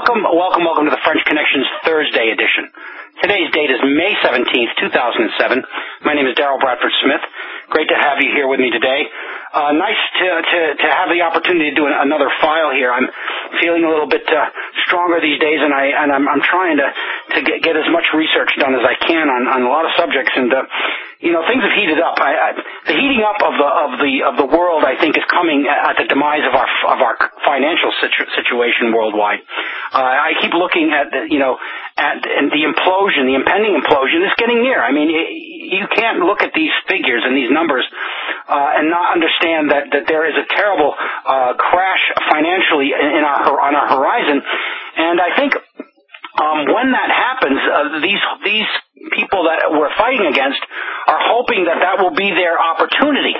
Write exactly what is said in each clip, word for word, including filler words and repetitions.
Welcome, welcome, welcome to the French Connections Thursday edition. Today's date is May seventeenth, two thousand seven. My name is Darrell Bradford Smith. Great to have you here with me today. Uh, nice to, to, to have the opportunity to do an, another file here. I'm feeling a little bit uh, stronger these days, and, I, and I'm, I'm trying to, to get, get as much research done as I can on, on a lot of subjects. And, uh, you know, things have heated up. I, I, the heating up of the, of the, of the world, I think, is coming at the demise of our, of our financial situ- situation worldwide. Uh, I keep looking at, the, you know, at and the implosion, the impending implosion is getting near. I mean, it, you can't look at these figures and these numbers uh, and not understand that, that there is a terrible uh, crash financially in our on our horizon. And I think um, when that happens, uh, these these people that we're fighting against are hoping that that will be their opportunity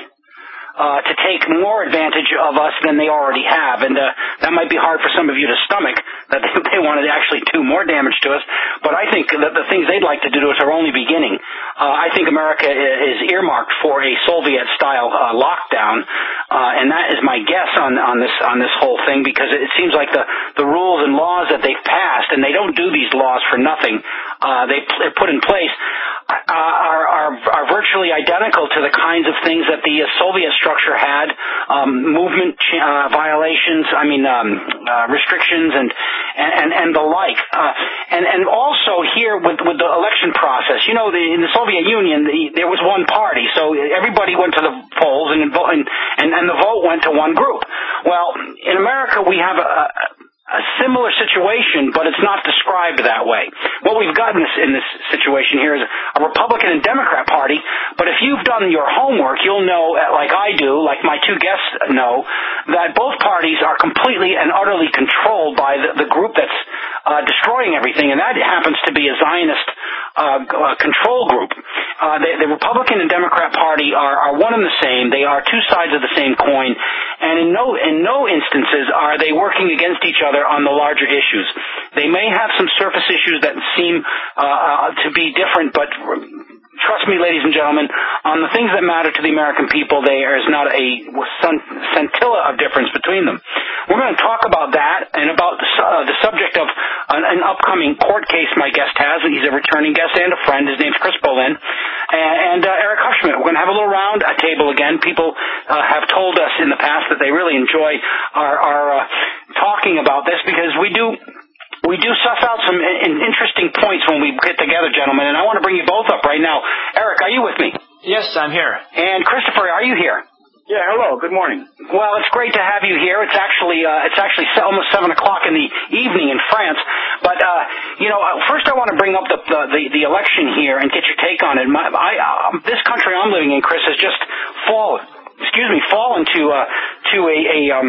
Uh, to take more advantage of us than they already have. And uh, that might be hard for some of you to stomach, that they, they wanted to actually do more damage to us. But I think that the things they'd like to do to us are only beginning. Uh, I think America is earmarked for a Soviet-style uh, lockdown, uh, and that is my guess on, on this on this whole thing, because it seems like the, the rules and laws that they've passed, and they don't do these laws for nothing, uh, they, they're put in place, uh, are, are, are virtually identical to the kinds of things that the uh, Soviet structure had, um, movement uh, violations, I mean, um, uh, restrictions and, and, and the like. Uh, and, and also here with, with the election process, you know, the, in the Soviet Union, the, there was one party, so everybody went to the polls and, and, and, and the vote went to one group. Well, in America, we have a, a similar situation, but it's not described that way. What we've got in this, in this situation here is a Republican and Democrat party, but if you've done your homework, you'll know, like I do, like my two guests know, that both parties are completely and utterly controlled by the, the group that's uh, destroying everything, and that happens to be a Zionist uh, uh, control group. Uh, the, the Republican and Democrat party are, are one and the same. They are two sides of the same coin, and in no in no instances are they working against each other on the larger issues. They may have some surface issues that seem uh, uh, to be different, but trust me, ladies and gentlemen, on the things that matter to the American people, there is not a scintilla of difference between them. We're going to talk about that and about the, uh, the subject of an, an upcoming court case my guest has. He's a returning guest and a friend. His name's Chris Bohlin. And, and uh, Eric Hufschmidt. We're going to have a little round table again. People uh, have told us in the past that they really enjoy our, our uh, talking about this, because we do we do suss out some in, interesting points when we get together, gentlemen, and I want to bring you both up right now. Eric, are you with me? Yes, I'm here. And Christopher, are you here? Yeah, hello. Good morning. Well, it's great to have you here. It's actually uh, it's actually almost seven o'clock in the evening in France. But uh, you know, first I want to bring up the the, the, the election here and get your take on it. My, I, uh, this country I'm living in, Chris, has just fallen. Excuse me, fallen to uh, to a, a um.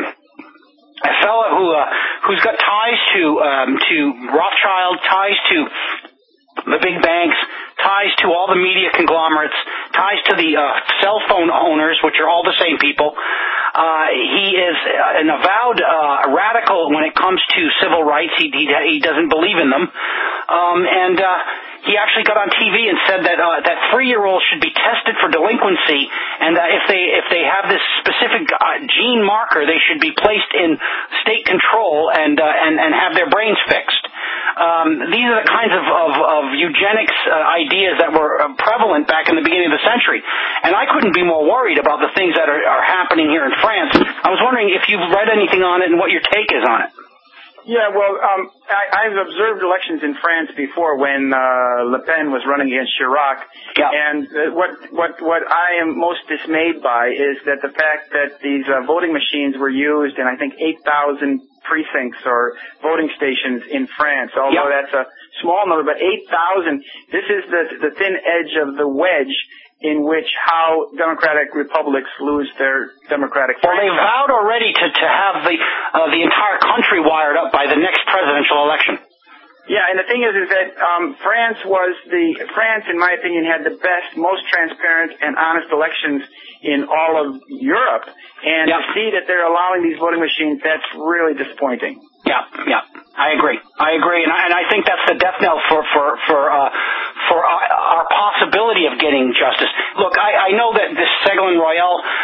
A fella who uh, who's got ties to um, to Rothschild, ties to the big banks, ties to all the media conglomerates, ties to the uh, cell phone owners, which are all the same people. Uh, he is an avowed uh, radical when it comes to civil rights. He he, he doesn't believe in them, um, and uh, he actually got on T V and said that uh, that three-year-olds should be tested for delinquency, and uh, if they if they have this specific uh, gene marker, they should be placed in state control and uh, and and have their brains fixed. Um, these are the kinds of of, of eugenics uh, ideas that were uh, prevalent back in the beginning of the century, and I couldn't be more worried about the things that are, are happening here in France. I was wondering if you've read anything on it and what your take is on it. Yeah, well, um, I, I've observed elections in France before when uh, Le Pen was running against Chirac, yeah. and uh, what what what I am most dismayed by is that the fact that these uh, voting machines were used in I think eight thousand precincts or voting stations in France. Although yeah. that's a small number, but eight thousand. This is the the thin edge of the wedge in which how democratic republics lose their democratic franchise. Well, they franchise. vowed already to, to have the uh, the entire country wired up by the next presidential election. Yeah, and the thing is, is that um, France was the France, in my opinion, had the best, most transparent and honest elections in all of Europe. And yep. to see that they're allowing these voting machines, that's really disappointing. Yeah, yeah, I agree. I agree, and I, and I think that's the death knell for for for uh, for our, our possibility of getting justice. Look, I, I know that this Ségolène Royal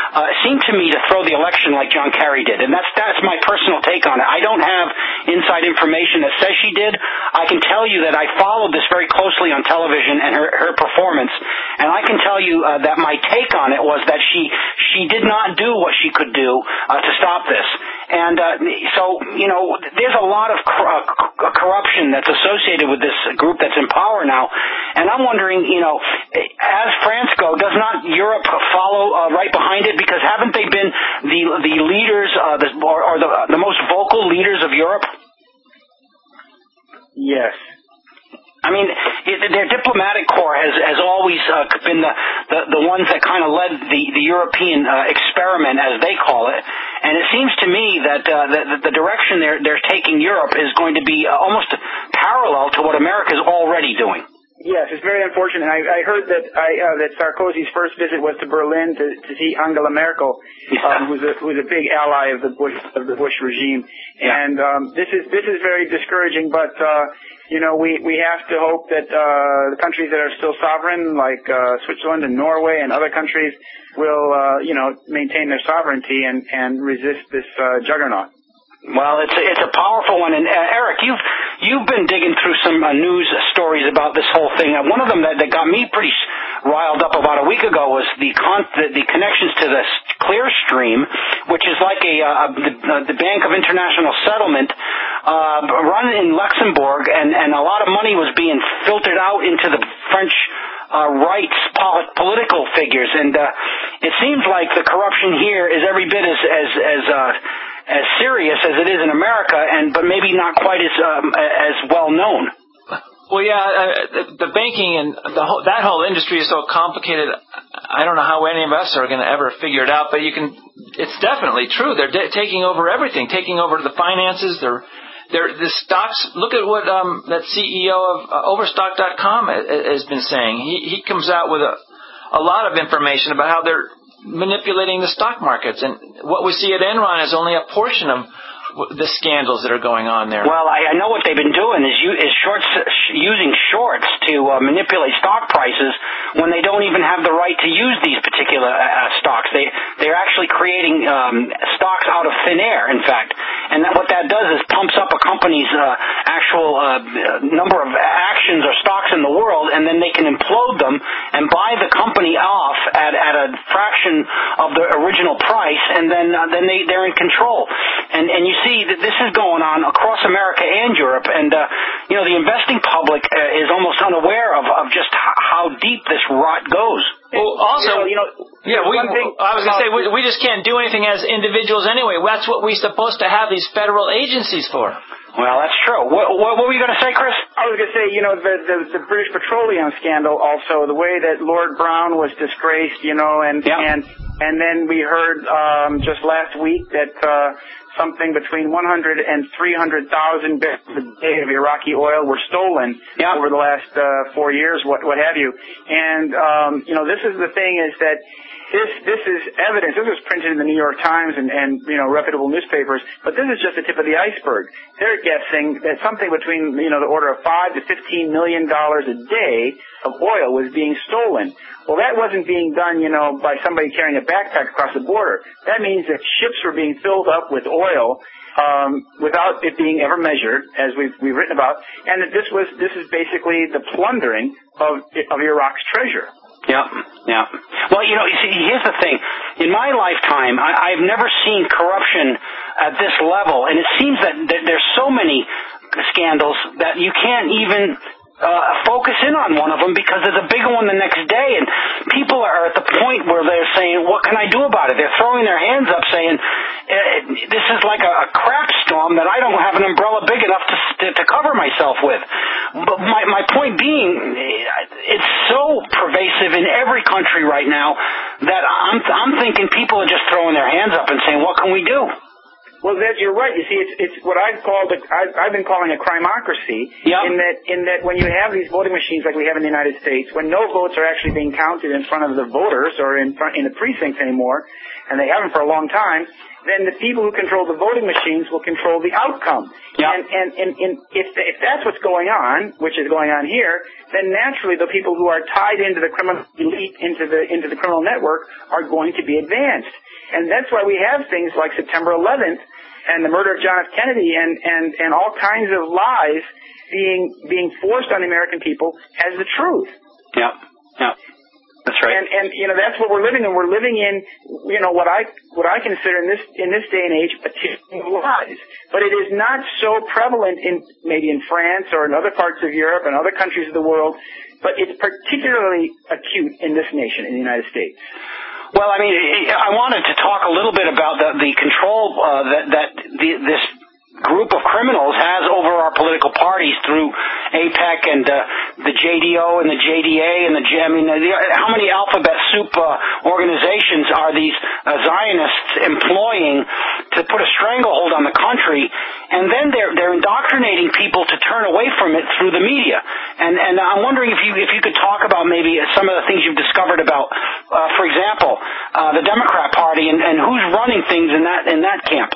uh, seemed to me to throw the election like John Kerry did. And that's that's my personal take on it. I don't have inside information that says she did. I can tell you that I followed this very closely on television and her, her performance, and I can tell you uh, that my take on it was that she she did not do what she could do uh, to stop this. And uh, so, you know, there's a lot of cor- uh, corruption that's associated with this group that's in power now. And I'm wondering, you know, as France go, does not Europe follow uh, right behind it? Because haven't they been the the leaders, uh, the, or, or the the most vocal leaders of Europe? Yes. I mean, it, their diplomatic corps has, has always uh, been the, the, the ones that kind of led the, the European uh, experiment, as they call it. And it seems to me that uh, the, the direction they're, they're taking Europe is going to be uh, almost parallel to what America is already doing. Yes, it's very unfortunate. I, I heard that I, uh, that Sarkozy's first visit was to Berlin to, to see Angela Merkel, yeah. um, who's a who's a big ally of the Bush of the Bush regime. Yeah. And um, this is this is very discouraging. But uh, you know, we we have to hope that uh, the countries that are still sovereign, like uh, Switzerland and Norway and other countries, will uh, you know maintain their sovereignty and and resist this uh, juggernaut. Well, it's a, it's a powerful one. And uh, Eric, you've you've been digging through some uh, news stories about this whole thing. Uh, one of them that, that got me pretty riled up about a week ago was the con- the, the connections to this Clearstream, which is like a uh, the, uh, the Bank of International Settlement, uh, run in Luxembourg, and and a lot of money was being filtered out into the French Uh, rights pol- political figures, and uh, it seems like the corruption here is every bit as as as uh, as serious as it is in America, and but maybe not quite as um, as well known. Well, yeah, uh, the, the banking and the whole, that whole industry is so complicated. I don't know how any of us are going to ever figure it out, but you can. It's definitely true. They're de- taking over everything, taking over the finances. They're There, the stocks. Look at what um, that C E O of uh, Overstock dot com has been saying. He he comes out with a a lot of information about how they're manipulating the stock markets, and what we see at Enron is only a portion of the scandals that are going on there. Well, I, I know what they've been doing is, u- is shorts, sh- using shorts to uh, manipulate stock prices when they don't even have the right to use these particular uh, stocks. They they're actually creating um, stocks out of thin air, in fact, and that, what that does is pumps up a company's uh, actual uh, number of actions or stocks in the world, and then they can implode them and buy the company off at at a fraction of the original price, and then uh, then they they're in control. And and you see that this is going on across America and Europe, and uh, you know the investing public uh, is almost unaware of, of just h- how deep this rot goes. Well, also, you know, you yeah, know, we, one thing I was going to say we, about- we just can't do anything as individuals anyway. That's what we're supposed to have these federal agencies for. Well, that's true. What, what, what were you going to say, Chris? I was going to say, you know, the, the the British Petroleum scandal also, the way that Lord Brown was disgraced, you know, and Yeah. and and then we heard um, just last week that uh, something between one hundred and three hundred thousand barrels a day of Iraqi oil were stolen Yeah. over the last uh, four years, what what have you. And um, you know, this is the thing is that. This this is evidence. This was printed in the New York Times and, and you know reputable newspapers, but this is just the tip of the iceberg. They're guessing that something between you know the order of five to fifteen million dollars a day of oil was being stolen. Well, that wasn't being done you know by somebody carrying a backpack across the border. That means that ships were being filled up with oil um, without it being ever measured, as we've we've written about, and that this was this is basically the plundering of of Iraq's treasure. Yeah, yeah. Well, you know, you see, here's the thing. In my lifetime, I, I've never seen corruption at this level, and it seems that, that there's so many scandals that you can't even uh, focus in on one of them because there's a bigger one the next day, and people are at the point where they're saying, what can I do about it? They're throwing their hands up saying, this is like a, a crap storm that I don't have an umbrella big enough to, to, to cover myself with. But my, my point being, it's so pervasive in every country right now that I'm, I'm thinking people are just throwing their hands up and saying, what can we do? Well, that you're right. You see, it's it's what I've called a, I've, I've been calling a crimocracy. Yep. In that in that when you have these voting machines like we have in the United States, when no votes are actually being counted in front of the voters or in front in the precincts anymore, and they haven't for a long time, then the people who control the voting machines will control the outcome. Yep. And and and, and if if that's what's going on, which is going on here, then naturally the people who are tied into the criminal elite, into the into the criminal network, are going to be advanced. And that's why we have things like September eleventh and the murder of John F. Kennedy and, and, and all kinds of lies being being forced on the American people as the truth. Yeah, yeah, that's right. And and you know that's what we're living in. We're living in you know what I what I consider in this in this day and age a tyranny of lies. But it is not so prevalent in maybe in France or in other parts of Europe and other countries of the world, but it's particularly acute in this nation, in the United States. Well, I mean, I wanted to talk a little bit about the, the control uh, that, that the, this group of criminals has over our political parties through AIPAC and uh, the J D O and the J D A and the J, I mean, the, how many alphabet soup uh, organizations are these uh, Zionists employing to put a stranglehold on the country? And then they're they're indoctrinating people to turn away from it through the media. And and I'm wondering if you if you could talk about maybe some of the things you've discovered about, uh, for example, uh, the Democrat Party and, and who's running things in that in that camp.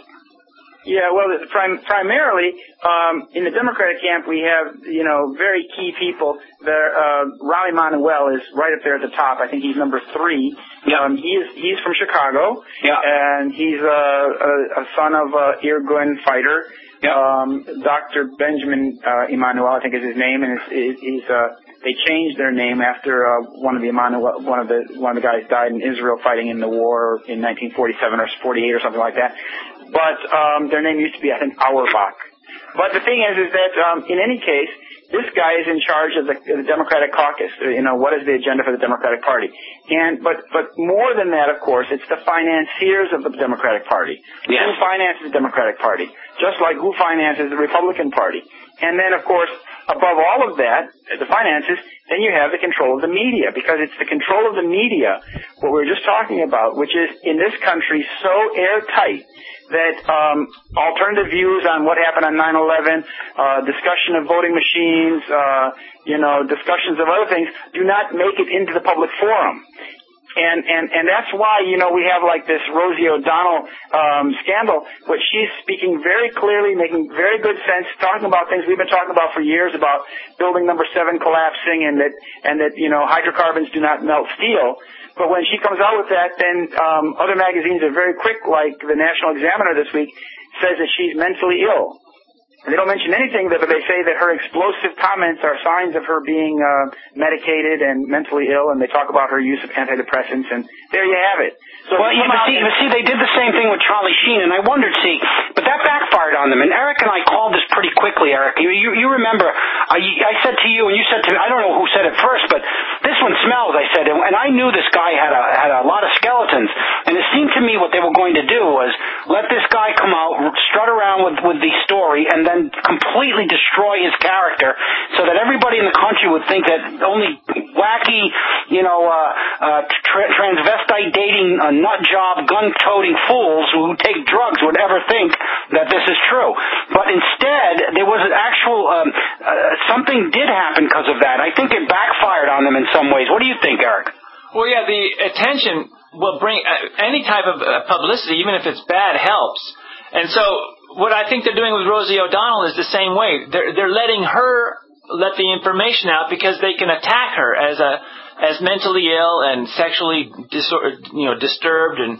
Yeah, well, prim- primarily um, in the Democratic camp, we have you know very key people. There, uh, Rahm Emanuel is right up there at the top. I think he's number three. Yep. Um, he is he's from Chicago, yeah. and he's a, a, a son of a Irgun fighter. Yep. Um, Doctor Benjamin uh, Emanuel, I think is his name, and it's, he's uh, they changed their name after uh, one of the Emanuel, one of the one of the guys died in Israel fighting in the war in nineteen forty-seven or forty-eight or something like that. But um, their name used to be, I think, Auerbach. But the thing is, is that um, in any case, this guy is in charge of the, the Democratic caucus. You know, what is the agenda for the Democratic Party? And but but more than that, of course, it's the financiers of the Democratic Party. Yes. Who finances the Democratic Party? Just like who finances the Republican Party. And then, of course, above all of that, the finances, then you have the control of the media, because it's the control of the media, what we were just talking about, which is in this country so airtight that um, alternative views on what happened on nine eleven, uh, discussion of voting machines, uh, you know, discussions of other things do not make it into the public forum. And, and, and that's why, you know, we have like this Rosie O'Donnell, um, scandal, which she's speaking very clearly, making very good sense, talking about things we've been talking about for years about building number seven collapsing and that, and that, you know, hydrocarbons do not melt steel. But when she comes out with that, then, um, other magazines are very quick, like the National Examiner this week says that she's mentally ill. They don't mention anything, but they say that her explosive comments are signs of her being uh, medicated and mentally ill, and they talk about her use of antidepressants, and there you have it. So well, yeah, but see, but see, they did the same thing with Charlie Sheen, and I wondered, see, but that backfired on them. And Eric and I called this pretty quickly, Eric. You, you, you remember, I, I said to you, and you said to me, I don't know who said it first, but this one smells, I said, and, and I knew this guy had a had a lot of skeletons, and it seemed to me what they were going to do was let this guy come out, strut around with, with the story, and then completely destroy his character so that everybody in the country would think that only wacky, you know, uh, uh, tra- transvestite dating, uh, nut job, gun-toting fools who take drugs would ever think that this is true. But instead, there was an actual, um, uh, something did happen because of that. I think it backfired on them in some ways. What do you think, Eric? Well, yeah, the attention will bring uh, any type of uh, publicity, even if it's bad, helps. And so what I think they're doing with Rosie O'Donnell is the same way. They're they're letting her let the information out because they can attack her as a as mentally ill and sexually disor- you know disturbed. And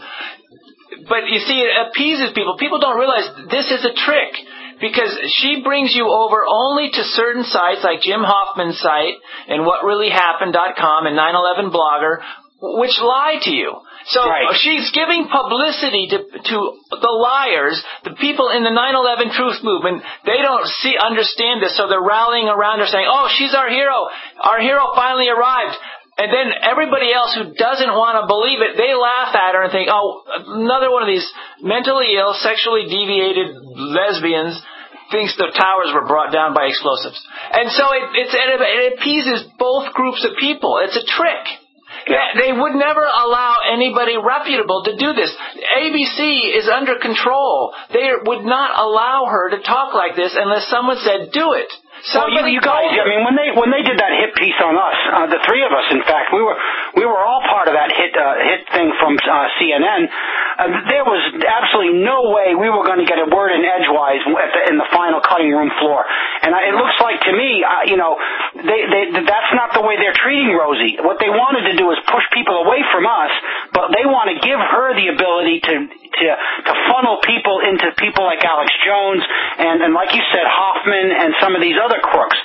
but you see, it appeases people. People don't realize this is a trick, because she brings you over only to certain sites like Jim Hoffman's site and what really happened dot com and nine eleven Blogger, which lie to you. So right. She's giving publicity to to the liars, the people in the nine eleven Truth Movement. They don't see understand this, so they're rallying around her saying, "Oh, she's our hero. Our hero finally arrived." And then everybody else who doesn't want to believe it, they laugh at her and think, "Oh, another one of these mentally ill, sexually deviated lesbians thinks the towers were brought down by explosives." And so it, it's, it appeases both groups of people. It's a trick. Yeah. They would never allow anybody reputable to do this. A B C is under control. They would not allow her to talk like this unless someone said, do it. Somebody well, you, you guys, I mean, when they when they did that hit piece on us, uh, the three of us, in fact, we were we were all part of that hit uh, hit thing from uh, C N N. Uh, there was absolutely no way we were going to get a word in edgewise at the, in the final cutting room floor. And uh, it looks like to me, uh, you know, they, they that's not the way they're treating Rosie. What they wanted to do is push people away from us, but they want to give her the ability to to to funnel people into people like Alex Jones and, and like you said, Hoffman and some of these other crooks.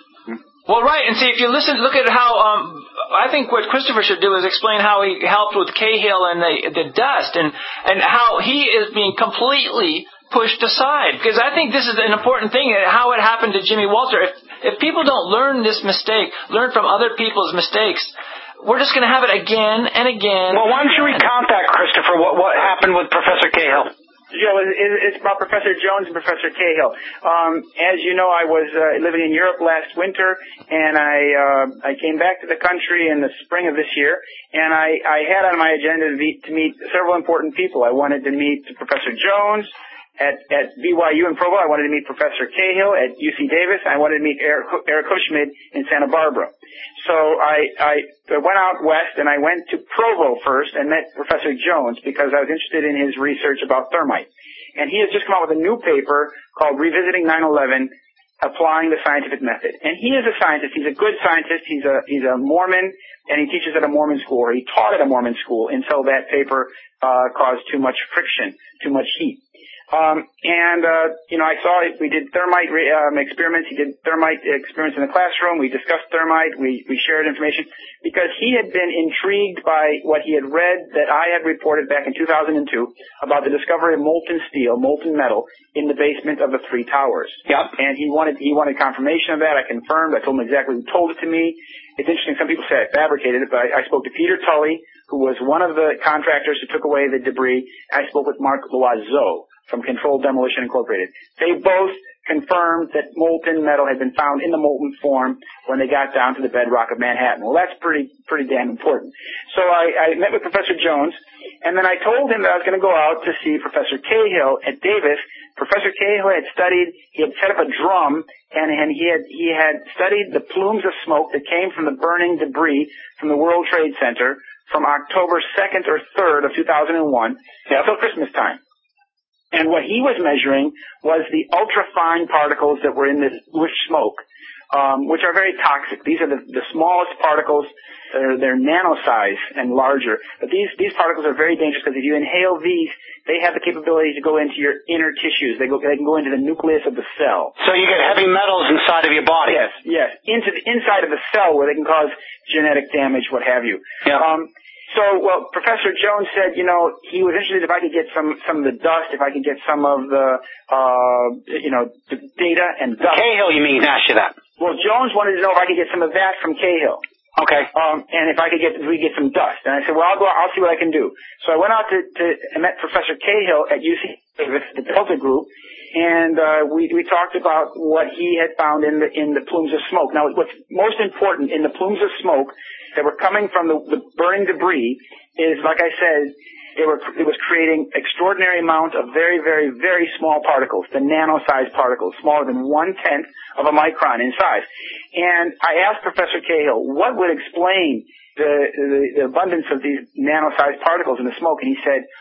Well, right, and see, if you listen, look at how, um, I think what Christopher should do is explain how he helped with Cahill and the, the dust, and, and how he is being completely pushed aside. Because I think this is an important thing, how it happened to Jimmy Walter. If, if people don't learn this mistake, learn from other people's mistakes, we're just going to have it again and again. Well, why don't you recount that, Christopher, what, what happened with Professor Cahill? Yeah, it's about Professor Jones and Professor Cahill. Um, as you know, I was uh, living in Europe last winter, and I uh, I came back to the country in the spring of this year, and I, I had on my agenda to meet, to meet several important people. I wanted to meet Professor Jones at, at B Y U in Provo. I wanted to meet Professor Cahill at U C Davis. I wanted to meet Eric, Eric Hushmid in Santa Barbara. So I, I went out west, and I went to Provo first and met Professor Jones because I was interested in his research about thermite. And he has just come out with a new paper called Revisiting nine eleven, Applying the Scientific Method. And he is a scientist. He's a good scientist. He's a he's a Mormon, and he teaches at a Mormon school, or he taught at a Mormon school until that paper uh caused too much friction, too much heat. Um, and, uh, you know, I saw it. We did thermite, um, experiments. He did thermite experiments in the classroom. We discussed thermite. We, we shared information because he had been intrigued by what he had read that I had reported back in two thousand two about the discovery of molten steel, molten metal in the basement of the three towers. Yep. And he wanted, he wanted confirmation of that. I confirmed. I told him exactly who told it to me. It's interesting. Some people say I fabricated it, but I, I spoke to Peter Tully, who was one of the contractors who took away the debris. I spoke with Mark Loiseau from Controlled Demolition Incorporated. They both confirmed that molten metal had been found in the molten form when they got down to the bedrock of Manhattan. Well, that's pretty pretty damn important. So I, I met with Professor Jones, and then I told him that I was going to go out to see Professor Cahill at Davis. Professor Cahill had studied, he had set up a drum, and, and he had he had studied the plumes of smoke that came from the burning debris from the World Trade Center from October second or third of two thousand one yep. until Christmas time. And what he was measuring was the ultrafine particles that were in this bluish smoke, um, which are very toxic. These are the, the smallest particles. They're, they're nano-size and larger. But these, these particles are very dangerous because if you inhale these, they have the capability to go into your inner tissues. They, go, they can go into the nucleus of the cell. So you get heavy metals inside of your body. Yes, yes. Into the inside of the cell where they can cause genetic damage, what have you. Yeah. Um, So, well, Professor Jones said, you know, he was interested if I could get some, some of the dust, if I could get some of the, uh, you know, the data and dust. Cahill, you mean, asked you that? Well, Jones wanted to know if I could get some of that from Cahill. Okay. Um, and if I could get, if we get some dust. And I said, well, I'll go, I'll see what I can do. So I went out to, to, and met Professor Cahill at U C Davis, the Delta Group, and, uh, we, we talked about what he had found in the, in the plumes of smoke. Now, what's most important in the plumes of smoke that were coming from the, the burning debris is, like I said, it, were, it was creating extraordinary amount of very, very, very small particles, the nano-sized particles, smaller than one-tenth of a micron in size. And I asked Professor Cahill, what would explain the, the, the abundance of these nano-sized particles in the smoke? And he said,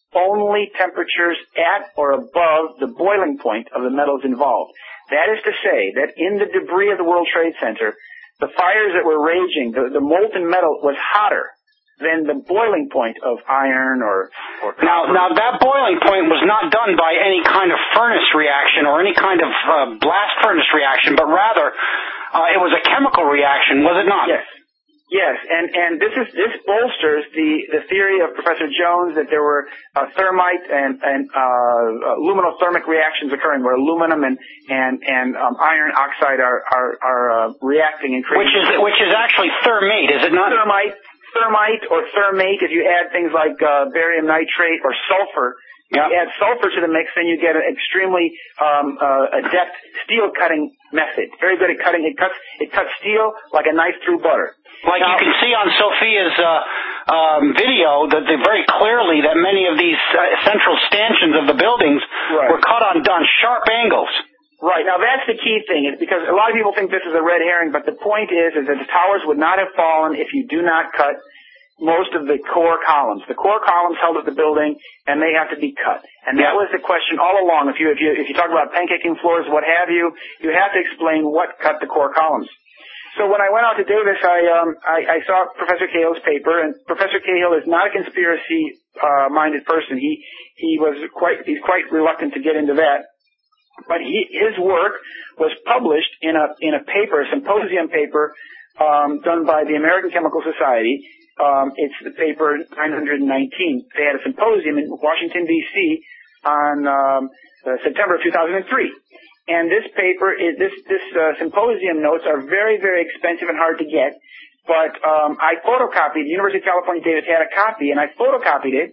only temperatures at or above the boiling point of the metals involved. That is to say that in the debris of the World Trade Center, the fires that were raging, the, the molten metal was hotter than the boiling point of iron or, or copper. Now, now that boiling point was not done by any kind of furnace reaction or any kind of uh, blast furnace reaction, but rather uh, it was a chemical reaction, was it not? Yes. Yes, and, and this is, this bolsters the, the theory of Professor Jones that there were uh, thermite and, and uh, luminothermic reactions occurring where aluminum and, and, and um, iron oxide are, are, are uh, reacting and creating... Which is, which is actually thermate, is it not? Thermite, thermite or thermate, if you add things like uh, barium nitrate or sulfur, yep. You add sulfur to the mix, then you get an extremely um, uh, adept steel cutting method. Very good at cutting. It cuts, it cuts steel like a knife through butter. Like now, you can see on Sophia's uh, um, video that they very clearly that many of these uh, central stanchions of the buildings right. were cut on, on sharp angles. Right. Now, that's the key thing, is because a lot of people think this is a red herring, but the point is, is that the towers would not have fallen if you do not cut most of the core columns. The core columns held at the building, and they have to be cut. And that was the question all along. If you, if you, if you talk about pancaking floors, what have you, you have to explain what cut the core columns. So when I went out to Davis, I, um, I, I saw Professor Cahill's paper, and Professor Cahill is not a conspiracy, uh, minded person. He, he was quite, he's quite reluctant to get into that. But he, his work was published in a, in a paper, a symposium paper, um, done by the American Chemical Society. Um, it's the paper nine hundred nineteen. They had a symposium in Washington, D C on um, uh, September of two thousand three. And this paper, is, this this uh, symposium notes are very, very expensive and hard to get. But um, I photocopied, the University of California Davis had a copy, and I photocopied it,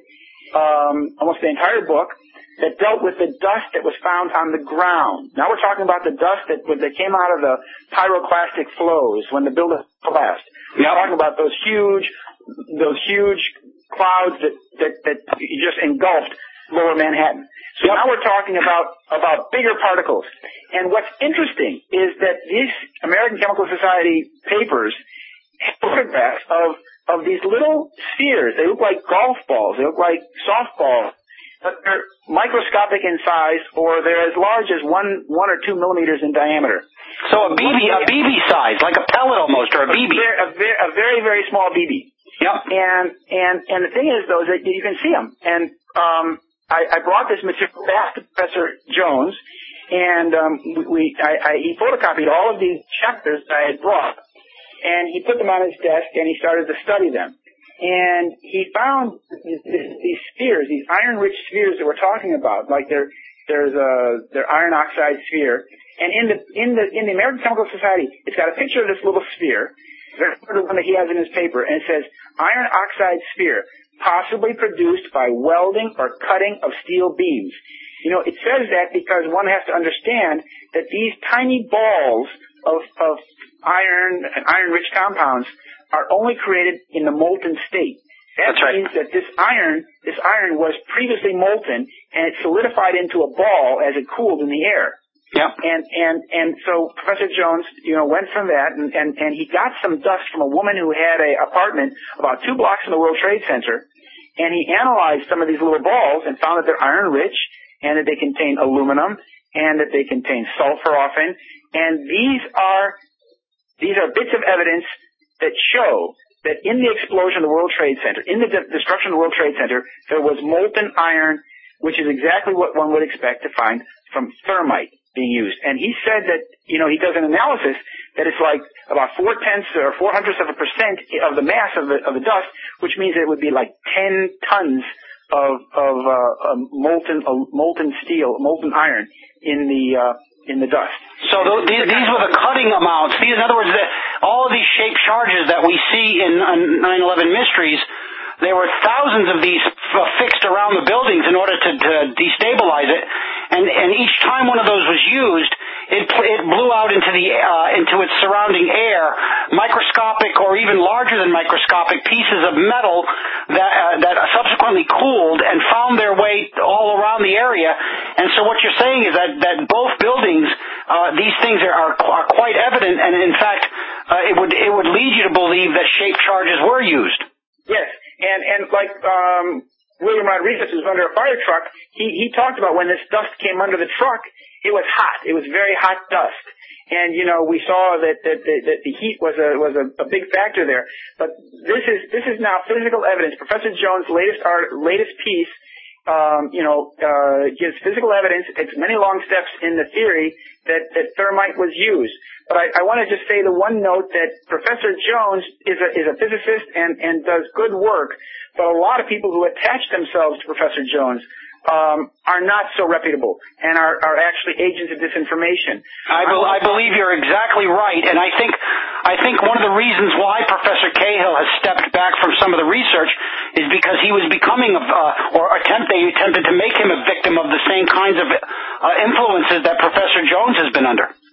um, almost the entire book, that dealt with the dust that was found on the ground. Now we're talking about the dust that, that came out of the pyroclastic flows when the building collapsed. We're talking about those huge, those huge clouds that, that, that just engulfed lower Manhattan. So now we're talking about, about bigger particles. And what's interesting is that these American Chemical Society papers have photographs of, of these little spheres. They look like golf balls. They look like softballs. But they're microscopic in size, or they're as large as one, one or two millimeters in diameter. So a B B, a B B size, like a pellet almost, or a B B. A, very, a, very, a very, very small B B. Yep. And, and, and the thing is, though, is that you can see them. And, um, I, I brought this material back to Professor Jones, and, um, we, I, I, he photocopied all of these chapters that I had brought, and he put them on his desk, and he started to study them. And he found these, these spheres, these iron-rich spheres that we're talking about, like there, there's a, their iron oxide sphere. And in the, in the, in the American Chemical Society, it's got a picture of this little sphere, very similar to the one that he has in his paper, and it says, iron oxide sphere, possibly produced by welding or cutting of steel beams. You know, it says that because one has to understand that these tiny balls of, of iron and iron-rich compounds are only created in the molten state. That That's right. means that this iron, this iron was previously molten, and it solidified into a ball as it cooled in the air. Yeah. And, and, and so Professor Jones, you know, went from that, and, and, and he got some dust from a woman who had an apartment about two blocks from the World Trade Center, and he analyzed some of these little balls and found that they're iron-rich, and that they contain aluminum, and that they contain sulfur often, and these are, these are bits of evidence that show that in the explosion of the World Trade Center, in the de- destruction of the World Trade Center, there was molten iron, which is exactly what one would expect to find from thermite being used. And he said that, you know, he does an analysis that it's like about four tenths or four hundredths of a percent of the mass of the, of the dust, which means that it would be like ten tons of, of, uh, uh molten, uh, molten steel, molten iron in the, uh, in the dust. So th- these, these were the cutting amounts. These, in other words, the, all of these shaped charges that we see in nine eleven Mysteries, there were thousands of these f- fixed around the buildings in order to, to destabilize it. And, and each time one of those was used, it, it blew out into the uh, into its surrounding air, microscopic or even larger than microscopic pieces of metal that uh, that subsequently cooled and found their way all around the area. And so what you're saying is that, that both buildings, uh, these things are, are, are quite evident, and in fact, uh, it would it would lead you to believe that shaped charges were used. Yes, and and like um, William Rodriguez, who was under a fire truck, he he talked about when this dust came under the truck, it was hot. It was very hot dust. And, you know, we saw that, that, that, that the heat was a, was a, a big factor there. But this is, this is now physical evidence. Professor Jones' latest art, latest piece, um, you know, uh, gives physical evidence. It takes many long steps in the theory that, that thermite was used. But I, I want to just say the one note that Professor Jones is a, is a physicist and, and does good work. But a lot of people who attach themselves to Professor Jones Um, are not so reputable and are, are actually agents of disinformation. I, be- I believe you're exactly right, and I think I think one of the reasons why Professor Cahill has stepped back from some of the research is because he was becoming, a, uh, or attempt they attempted to make him a victim of the same kinds of uh, influences that Professor Jones has been under.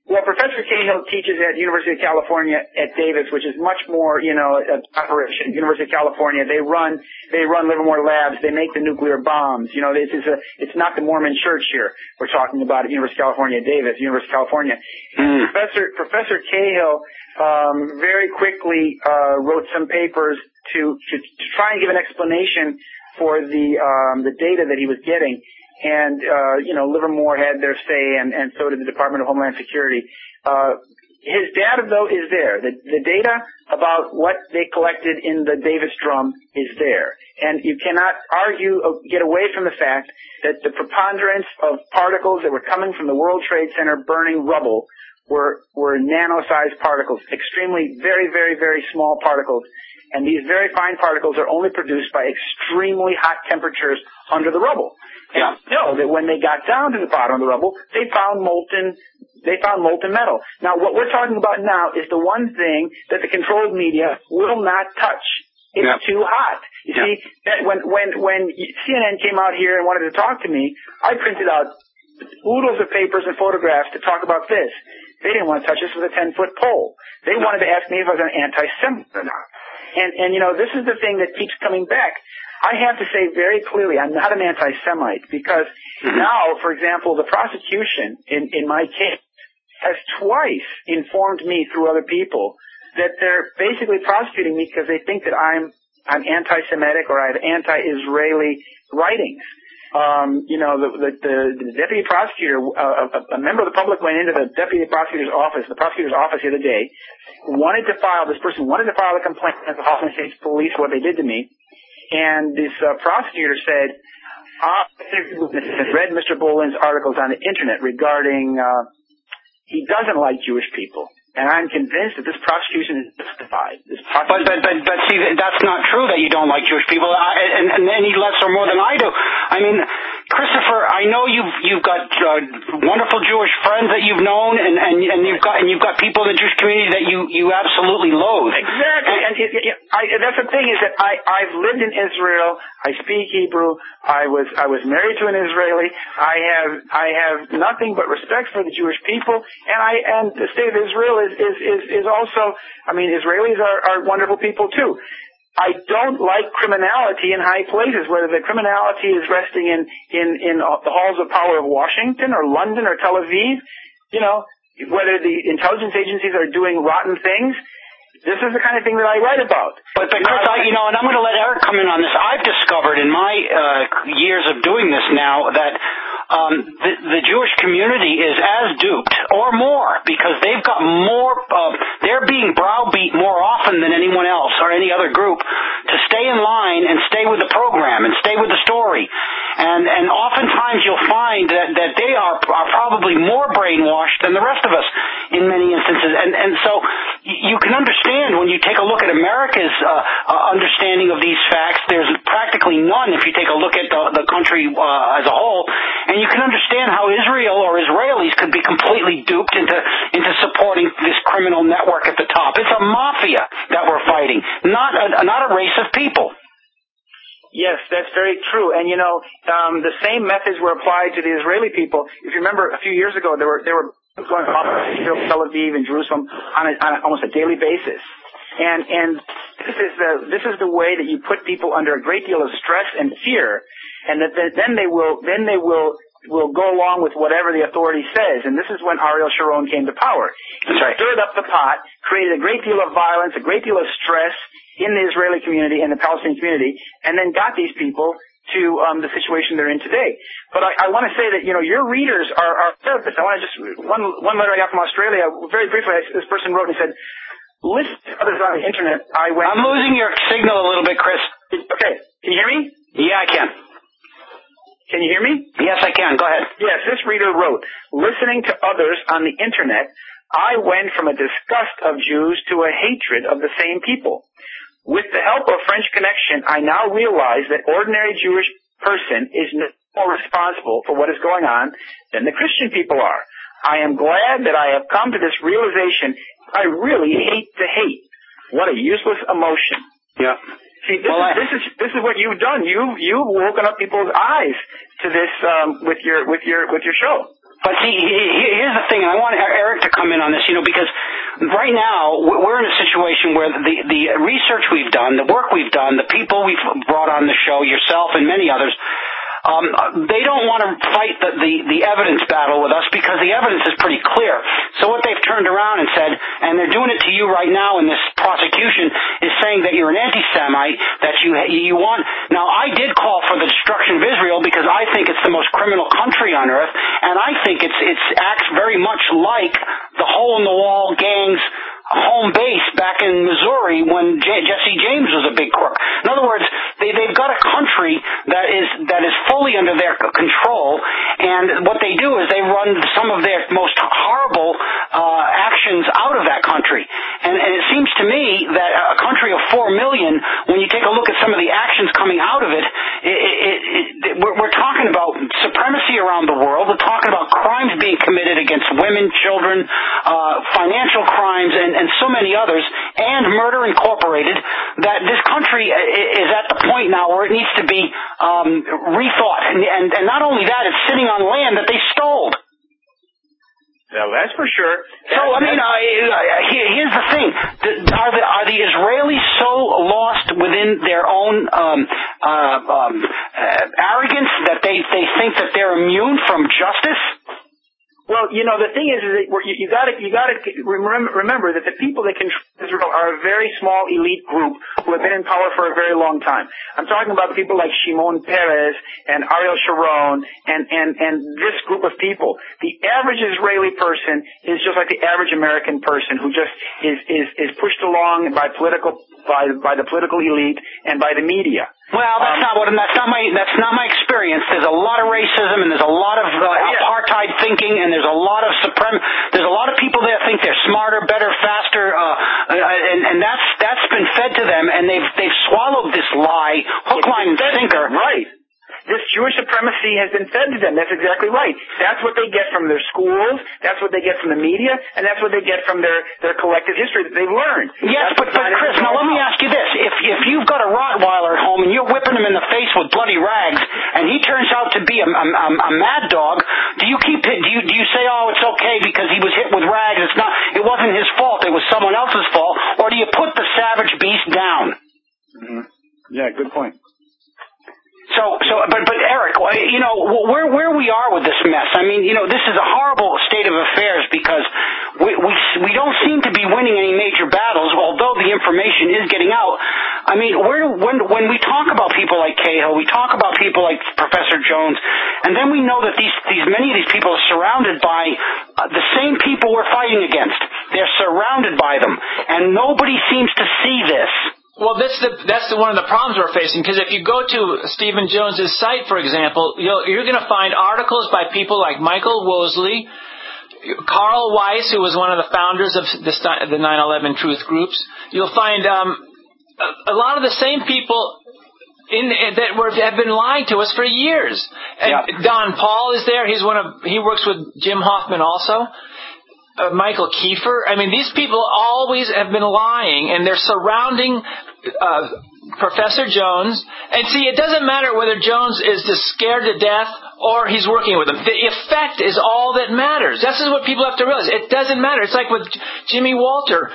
Well, Professor Cahill teaches at University of California at Davis, which is much more, you know, an operation. University of California, they run, they run Livermore Labs. They make the nuclear bombs. You know, this is a, it's not the Mormon Church here we're talking about at University of California at Davis, University of California. And Professor Professor Cahill um, very quickly uh, wrote some papers to, to to try and give an explanation for the um, the data that he was getting. And, uh, you know, Livermore had their say, and, and so did the Department of Homeland Security. Uh, his data, though, is there. The, the data about what they collected in the Davis drum is there. And you cannot argue, get away from the fact that the preponderance of particles that were coming from the World Trade Center burning rubble were, were nano-sized particles, extremely, very, very, very small particles. And these very fine particles are only produced by extremely hot temperatures under the rubble. Yeah. And know that when they got down to the bottom of the rubble, they found molten, they found molten metal. Now, what we're talking about now is the one thing that the controlled media will not touch. It's yeah. too hot. You yeah. see, that when, when, when C N N came out here and wanted to talk to me, I printed out oodles of papers and photographs to talk about this. They didn't want to touch us with a ten-foot pole. They wanted to ask me if I was an anti-Semite or not. And, and, you know, this is the thing that keeps coming back. I have to say very clearly, I'm not an anti-Semite because mm-hmm. now, for example, the prosecution in, in my case has twice informed me through other people that they're basically prosecuting me because they think that I'm, I'm anti-Semitic or I have anti-Israeli writings. Um, you know, the, the, the, the deputy prosecutor, uh, a, a member of the public went into the deputy prosecutor's office, the prosecutor's office the other day, wanted to file, this person wanted to file a complaint against the Hoffman State Police for what they did to me. And this uh, prosecutor said, I read Mister Boland's articles on the internet regarding uh, he doesn't like Jewish people. And I'm convinced that this prosecution is justified. This prosecution but, but, but, but see, that's not true that you don't like Jewish people, I, and, and any less or more than I do. I mean, Christopher, I know you've you've got uh, wonderful Jewish friends that you've known, and, and and you've got and you've got people in the Jewish community that you, you absolutely loathe. Exactly, and, and it, it, I, that's the thing is that I I've lived in Israel. I speak Hebrew. I was I was married to an Israeli. I have I have nothing but respect for the Jewish people, and I and the state of Israel is is is, is also. I mean, Israelis are, are wonderful people too. I don't like criminality in high places, whether the criminality is resting in, in, in the halls of power of Washington or London or Tel Aviv, you know, whether the intelligence agencies are doing rotten things. This is the kind of thing that I write about. But, but Chris, I, you know, and I'm going to let Eric come in on this. I've discovered in my uh, years of doing this now that um, the, the Jewish community is as duped or more because they've got more, uh, they're being browbeat more often than anyone else or any other group to stay in line and stay with the program and stay with the story. And, and oftentimes you'll find that, that they are, are probably more brainwashed than the rest of us in many instances. And, and so you can understand when you take a look at America's uh, uh, understanding of these facts, there's practically none if you take a look at the, the country uh, as a whole. And you can understand how Israel or Israelis could be completely duped into, into supporting this criminal network at the top. It's a mafia that we're fighting, not a, not a race of people. Yes, that's very true. And you know, um, the same methods were applied to the Israeli people. If you remember, a few years ago, there were there were going on in Tel Aviv and Jerusalem on, a, on a, almost a daily basis. And and this is the this is the way that you put people under a great deal of stress and fear, and that then they will then they will will go along with whatever the authority says. And this is when Ariel Sharon came to power. He right. stirred up the pot, created a great deal of violence, a great deal of stress in the Israeli community and the Palestinian community, and then got these people to um, the situation they're in today. But I, I want to say that, you know, your readers are, are therapists. I want to just, one, one letter I got from Australia, very briefly, I, this person wrote and said, list others on the internet. I went. I'm losing your signal a little bit, Chris. Okay. Can you hear me? Yeah, I can. Can you hear me? Yes, I can. Go ahead. Yes, this reader wrote, listening to others on the internet, I went from a disgust of Jews to a hatred of the same people. With the help of French Connection, I now realize that ordinary Jewish person is no more responsible for what is going on than the Christian people are. I am glad that I have come to this realization. I really hate to hate. What a useless emotion. Yeah. See, this, well, is, I, this is this is what you've done. You you've woken up people's eyes to this um, with your with your with your show. But see, here's the thing, and I want Eric to come in on this, you know, because right now we're in a situation where the, the research we've done, the work we've done, the people we've brought on the show, yourself and many others, Um, they don't want to fight the, the, the evidence battle with us because the evidence is pretty clear. So what they've turned around and said, and they're doing it to you right now in this prosecution, is saying that you're an anti-Semite, that you you want. Now, I did call for the destruction of Israel because I think it's the most criminal country on earth, and I think it's it's acts very much like the hole-in-the-wall gangs home base back in Missouri when J- Jesse James was a big crook. In other words, they, they've got a country that is that is fully under their control, and what they do is they run some of their most horrible uh, actions out of that country. And, and it seems to me that a country of four million, when you take a look at some of the actions coming out of it, it, it, it we're, we're talking about supremacy around the world. We're talking about crimes being committed against women, children, uh, financial crimes, and and so many others, and Murder Incorporated, that this country is at the point now where it needs to be um, rethought. And, and, and not only that, it's sitting on land that they stole. No, that's for sure. So, I mean, uh, here's the thing. Are the, are the Israelis so lost within their own um, uh, um, uh, arrogance that they, they think that they're immune from justice? Well, you know, the thing is, is that you, you got to you got to remember, remember that the people that control Israel are a very small elite group who have been in power for a very long time. I'm talking about people like Shimon Peres and Ariel Sharon and and and this group of people. The average Israeli person is just like the average American person who just is is is pushed along by political by by the political elite and by the media. Well, that's um, not what that's not my that's not my experience. There's a lot of racism and there's a lot of uh, yeah. apartheid thinking, and there's a lot of suprem. There's a lot of people that think they're smarter, better, faster, uh, and and that's that's been fed to them, and they've they've swallowed this lie, hook, line, and sinker. Right. This Jewish supremacy has been fed to them. That's exactly right. That's what they get from their schools, that's what they get from the media, and that's what they get from their, their collective history that they've learned. Yes, but, but Chris, now let me ask you this. If if you've got a Rottweiler at home and you're whipping him in the face with bloody rags, and he turns out to be a, a, a mad dog, do you keep it, do you, do you say, oh, it's okay because he was hit with rags, it's not, it wasn't his fault, it was someone else's fault, or do you put the savage beast down? Mm-hmm. Yeah, good point. So, so, but, but Eric, you know, where, where we are with this mess, I mean, you know, this is a horrible state of affairs because we, we, we don't seem to be winning any major battles, although the information is getting out. I mean, where, when, when we talk about people like Cahill, we talk about people like Professor Jones, and then we know that these, these, many of these people are surrounded by uh, the same people we're fighting against. They're surrounded by them, and nobody seems to see this. Well, that's the that's the, one of the problems we're facing, because if you go to Stephen Jones's site, for example, you'll, you're going to find articles by people like Michael Wosley, Carl Weiss, who was one of the founders of the, the nine eleven Truth Groups. You'll find um, a, a lot of the same people in, that were, have been lying to us for years. And yeah. Don Paul is there. He's one of he works with Jim Hoffman also. Uh, Michael Kiefer. I mean, these people always have been lying, and they're surrounding uh, Professor Jones. And see, it doesn't matter whether Jones is just scared to death or he's working with them. The effect is all that matters. This is what people have to realize. It doesn't matter. It's like with Jimmy Walter.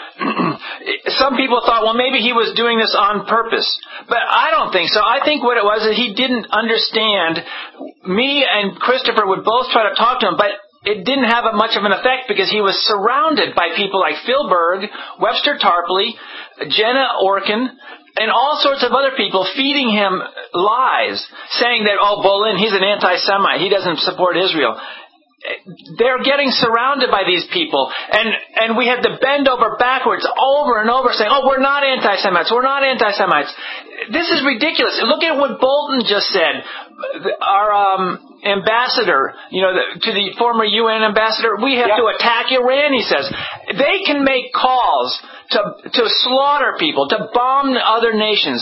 Some people thought, well, maybe he was doing this on purpose. But I don't think so. I think what it was is he didn't understand. Me and Christopher would both try to talk to him, but it didn't have much of an effect because he was surrounded by people like Phil Berg, Webster Tarpley, Jenna Orkin, and all sorts of other people feeding him lies, saying that, oh, Bolin, he's an anti-Semite, he doesn't support Israel. They're getting surrounded by these people, and and we had to bend over backwards over and over saying, oh, we're not anti-Semites, we're not anti-Semites. This is ridiculous. Look at what Bolton just said. Our um, ambassador, you know, the, to the former U N ambassador, we have yep. to attack Iran, he says. They can make calls to to slaughter people, to bomb other nations.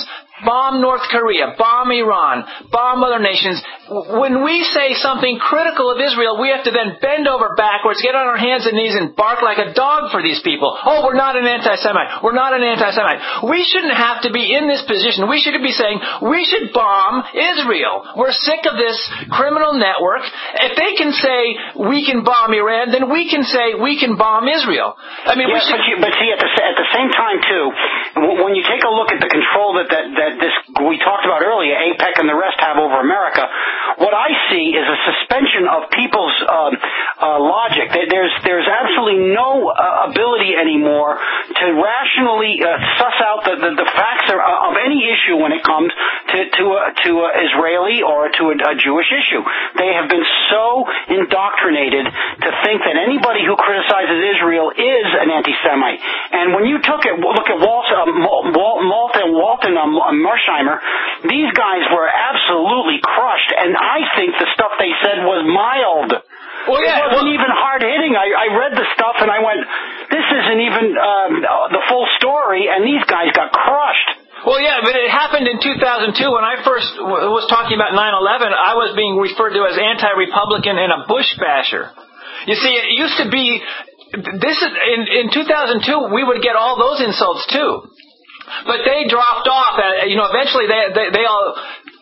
bomb North Korea, bomb Iran, bomb other nations. When we say something critical of Israel, we have to then bend over backwards, get on our hands and knees and bark like a dog for these people. Oh, we're not an anti-Semite. We're not an anti-Semite. We shouldn't have to be in this position. We should be saying, we should bomb Israel. We're sick of this criminal network. If they can say we can bomb Iran, then we can say we can bomb Israel. I mean, yes, we should... but, you, but see, at the, at the same time, too, when you take a look at the control that, that, that this we talked about earlier, AIPAC and the rest have over America, what I see is a suspension of people's um, uh, logic. There's there's absolutely no uh, ability anymore to rationally uh, suss out the, the, the facts of, of any issue when it comes to to, uh, to uh, Israeli or to a, a Jewish issue. They have been so indoctrinated to think that anybody who criticizes Israel is an anti-Semite. And when you took it, look at Walt, uh, Walton, Walton um, Mersheimer, these guys were absolutely crushed, and I think the stuff they said was mild. Well, yeah, it wasn't well, even hard-hitting. I, I read the stuff, and I went, this isn't even um, the full story, and these guys got crushed. Well, yeah, but it happened in two thousand two when I first w- was talking about nine eleven. I was being referred to as anti-Republican and a Bush basher. You see, it used to be, this is, in, in two thousand two, we would get all those insults too. But they dropped off. Uh, you know, eventually they, they, they all...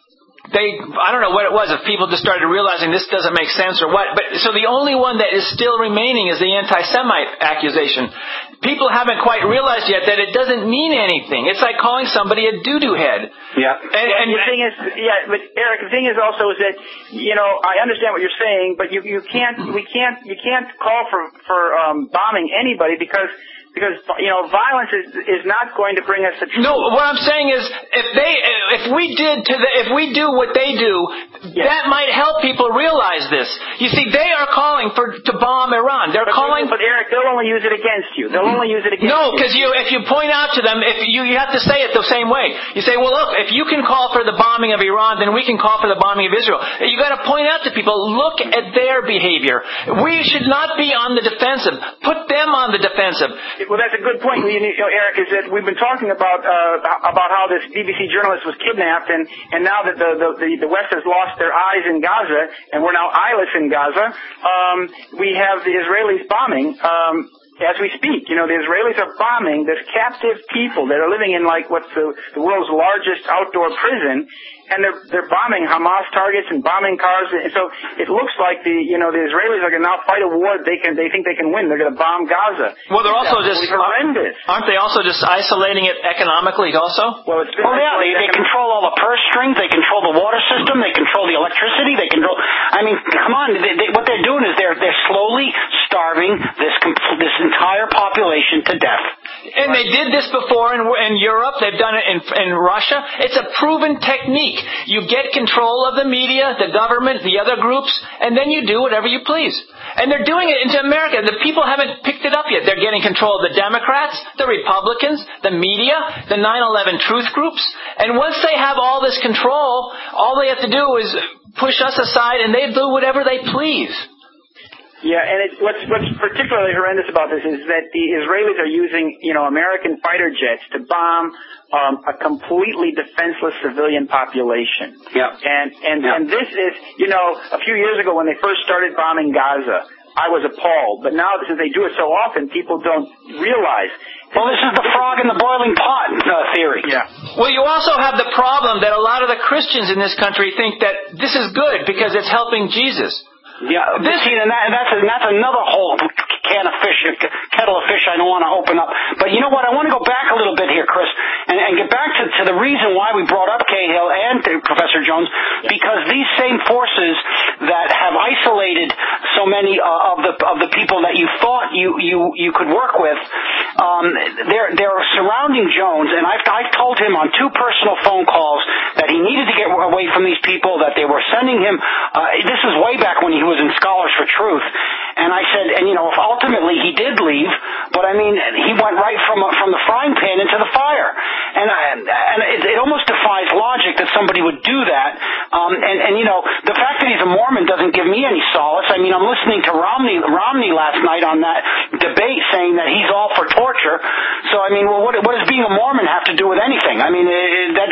They, I don't know what it was, if people just started realizing this doesn't make sense or what. But so the only one that is still remaining is the anti-Semite accusation. People haven't quite realized yet that it doesn't mean anything. It's like calling somebody a doo-doo head. Yeah. And, and the thing is, yeah, but Eric, the thing is also is that, you know, I understand what you're saying, but you you can't we can't you can't call for for um, bombing anybody because. Because, you know, violence is is not going to bring us the truth. No, what I'm saying is, if they, if we did to the, if we do what they do, yes. that might help people realize this. You see, they are calling for to bomb Iran. They're but calling. But Eric, they'll only use it against you. They'll only use it against no, you. No, because you, if you point out to them, if you you have to say it the same way. You say, well, look, if you can call for the bombing of Iran, then we can call for the bombing of Israel. You got to point out to people, look at their behavior. We should not be on the defensive. Put them on the defensive. Well, that's a good point. You know, Eric, is that we've been talking about uh, about how this B B C journalist was kidnapped, and, and now that the, the the West has lost their eyes in Gaza, and we're now eyeless in Gaza, um, we have the Israelis bombing. Um, As we speak, you know, the Israelis are bombing this captive people that are living in like what's the, the world's largest outdoor prison, and they're they're bombing Hamas targets and bombing cars. And so it looks like the you know the Israelis are going to now fight a war they can they think they can win. They're going to bomb Gaza. Well, they're also just horrendous. Aren't they also just isolating it economically also? Well, it's oh yeah, they, they control all the purse strings. They control the water system. They control the electricity. They control. I mean, come on. They, they, what they're doing is they're they're slowly starving this this entire population to death. And they did this before in, in Europe. They've done it in, in Russia. It's a proven technique. You get control of the media, the government, the other groups, and then you do whatever you please. And they're doing it into America. The people haven't picked it up yet. They're getting control of the Democrats, the Republicans, the media, the nine eleven truth groups. And once they have all this control, all they have to do is push us aside and they do whatever they please. Yeah, and it, what's what's particularly horrendous about this is that the Israelis are using, you know, American fighter jets to bomb um, a completely defenseless civilian population. Yeah. And and yeah. and this is, you know, a few years ago when they first started bombing Gaza, I was appalled. But now, since they do it so often, people don't realize. Well, this is the frog in the boiling pot uh, theory. Yeah. Well, you also have the problem that a lot of the Christians in this country think that this is good because it's helping Jesus. Yeah, this, see, and, that, and that's and that's another whole can of fish, kettle of fish I don't want to open up. But you know what? I want to go back a little bit here, Chris, and, and get back to, to the reason why we brought up Cahill and Professor Jones, because these same forces that have isolated so many uh, of the of the people that you thought you you, you could work with, um, they're they're surrounding Jones, and I've I've told him on two personal phone calls that he needed to get away from these people, that they were sending him. Uh, this is way back when he was in Scholars for Truth, and I said, and you know, if ultimately he did leave, but I mean, he went right from from the frying pan into the fire, and I, and it, it almost defies logic that somebody would do that. Um, and and you know, the fact that he's a Mormon doesn't give me any solace. I mean, I'm listening to Romney Romney last night on that debate saying that he's all for torture. So I mean, well, what what does being a Mormon have to do with anything? I mean, it, that doesn't make them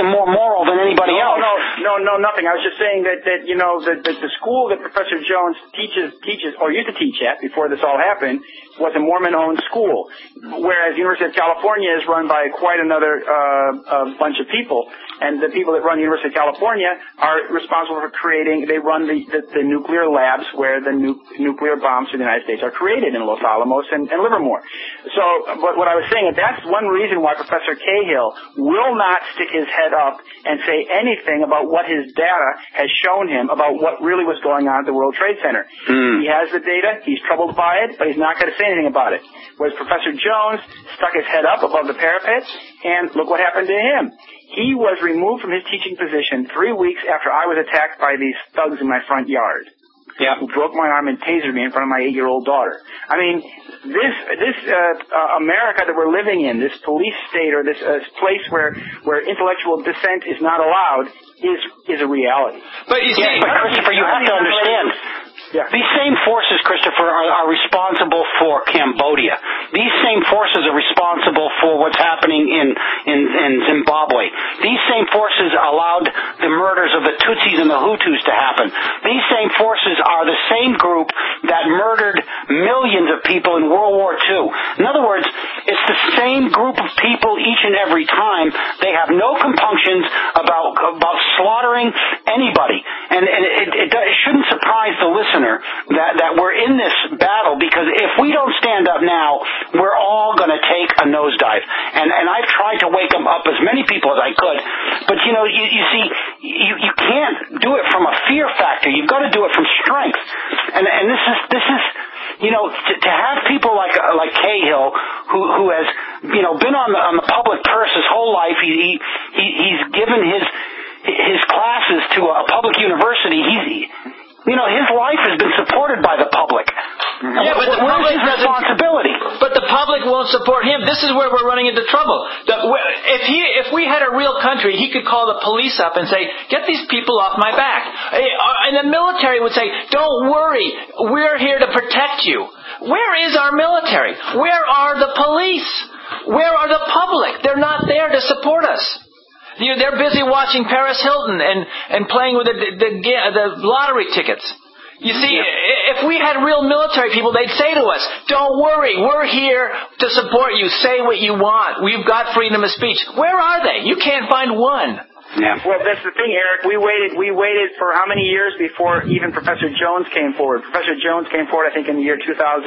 them more moral than anybody no, else. No, no, no, nothing. I was just saying that, that you know, the, the, the school that Professor Jones teaches, teaches, or used to teach at before this all happened, was a Mormon-owned school, whereas the University of California is run by quite another uh, uh, bunch of people. And the people that run the University of California are responsible for creating, they run the, the, the nuclear labs where the nu- nuclear bombs for the United States are created in Los Alamos and, and Livermore. So, but what I was saying, that's one reason why Professor Cahill will not stick his head up and say anything about what his data has shown him about what really was going on at the World Trade Center. Mm. He has the data, he's troubled by it, but he's not going to say anything about it. Whereas Professor Jones stuck his head up above the parapet, and look what happened to him. He was removed from his teaching position three weeks after I was attacked by these thugs in my front yard. Yeah. Who broke my arm and tasered me in front of my eight-year-old daughter. I mean, this this uh, uh, America that we're living in, this police state or this uh, place where where intellectual dissent is not allowed, is is a reality. But you see, yeah, but Christopher, you have to understand. Yeah. These same forces, Christopher, are, are responsible for Cambodia. These same forces are responsible for what's happening in, in, in Zimbabwe. These same forces allowed the murders of the Tutsis and the Hutus to happen. These same forces are the same group that murdered millions of people in World War Two. In other words, it's the same group of people each and every time. They have no compunctions about about slaughtering anybody. And, and it, it, it shouldn't surprise the listener that, that we're in this battle, because if we don't stand up now, we're all going to take a nosedive. And, and I've tried to wake them up as many people as I could. But, you know, you, you see, you, you can't do it from a fear factor. You've got to do it from strength. And, and this is, this is, you know, to, to have people like like Cahill, who who has, you know, been on the on the public purse his whole life. He, he he's given his his classes to a public university. He's, you know, his life has been supported by the public. Yeah, but the public his responsibility? But the public won't support him. This is where we're running into trouble. The, if he, if we had a real country, he could call the police up and say, "Get these people off my back." And the military would say, "Don't worry, we're here to protect you." Where is our military? Where are the police? Where are the public? They're not there to support us. They're busy watching Paris Hilton and, and playing with the, the, the lottery tickets. You see, if we had real military people, they'd say to us, "Don't worry, we're here to support you. Say what you want. We've got freedom of speech." Where are they? You can't find one. Yeah. Well, that's the thing, Eric. We waited. We waited for how many years before even Professor Jones came forward? Professor Jones came forward, I think, in the year two thousand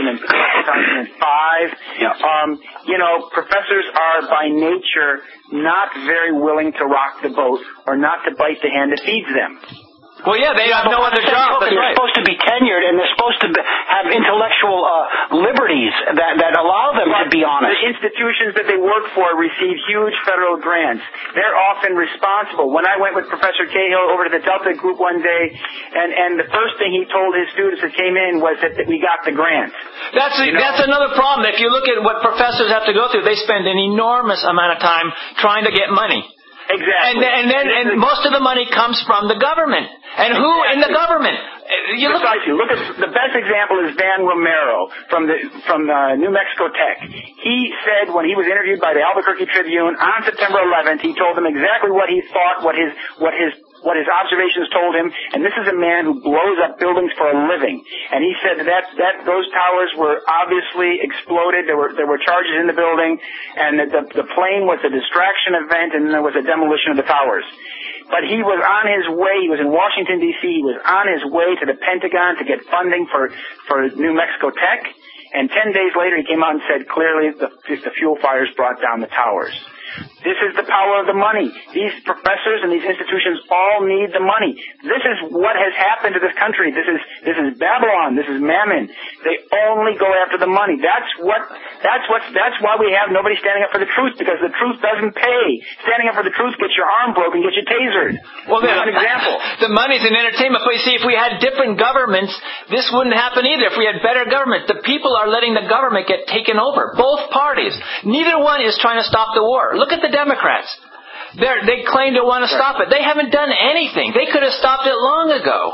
five. Yeah. Um, you know, professors are by nature not very willing to rock the boat or not to bite the hand that feeds them. Well, yeah, they have no other job. They're right. supposed to be tenured, and they're supposed to have intellectual uh, liberties that, that allow them but to be honest. The institutions that they work for receive huge federal grants. They're often responsible. When I went with Professor Cahill over to the Delta Group one day, and, and the first thing he told his students that came in was that, that we got the grants. That's a, you know? That's another problem. If you look at what professors have to go through, they spend an enormous amount of time trying to get money. Exactly. And, and then and most of the money comes from the government. And who exactly. in the government? You look, Precisely. Look at the best example is Van Romero from the from uh, New Mexico Tech. He said when he was interviewed by the Albuquerque Tribune on September eleventh, he told them exactly what he thought, what his what his what his observations told him, and this is a man who blows up buildings for a living. And he said that that those towers were obviously exploded. There were there were charges in the building, and that the the plane was a distraction event, and there was a demolition of the towers. But he was on his way. He was in Washington D C He was on his way to the Pentagon to get funding for for New Mexico Tech. And ten days later, he came out and said clearly the the fuel fires brought down the towers. This is the power of the money. These professors and these institutions all need the money. This is what has happened to this country. This is this is Babylon. This is Mammon. They only go after the money. That's what. That's what. That's why we have nobody standing up for the truth, because the truth doesn't pay. Standing up for the truth gets your arm broken, gets you tasered. Well, that's an example. The money's an entertainment. But you see, if we had different governments, this wouldn't happen either. If we had better government, the people are letting the government get taken over. Both parties. Neither one is trying to stop the war. Look at the Democrats. They're, they claim to want to stop it. They haven't done anything. They could have stopped it long ago.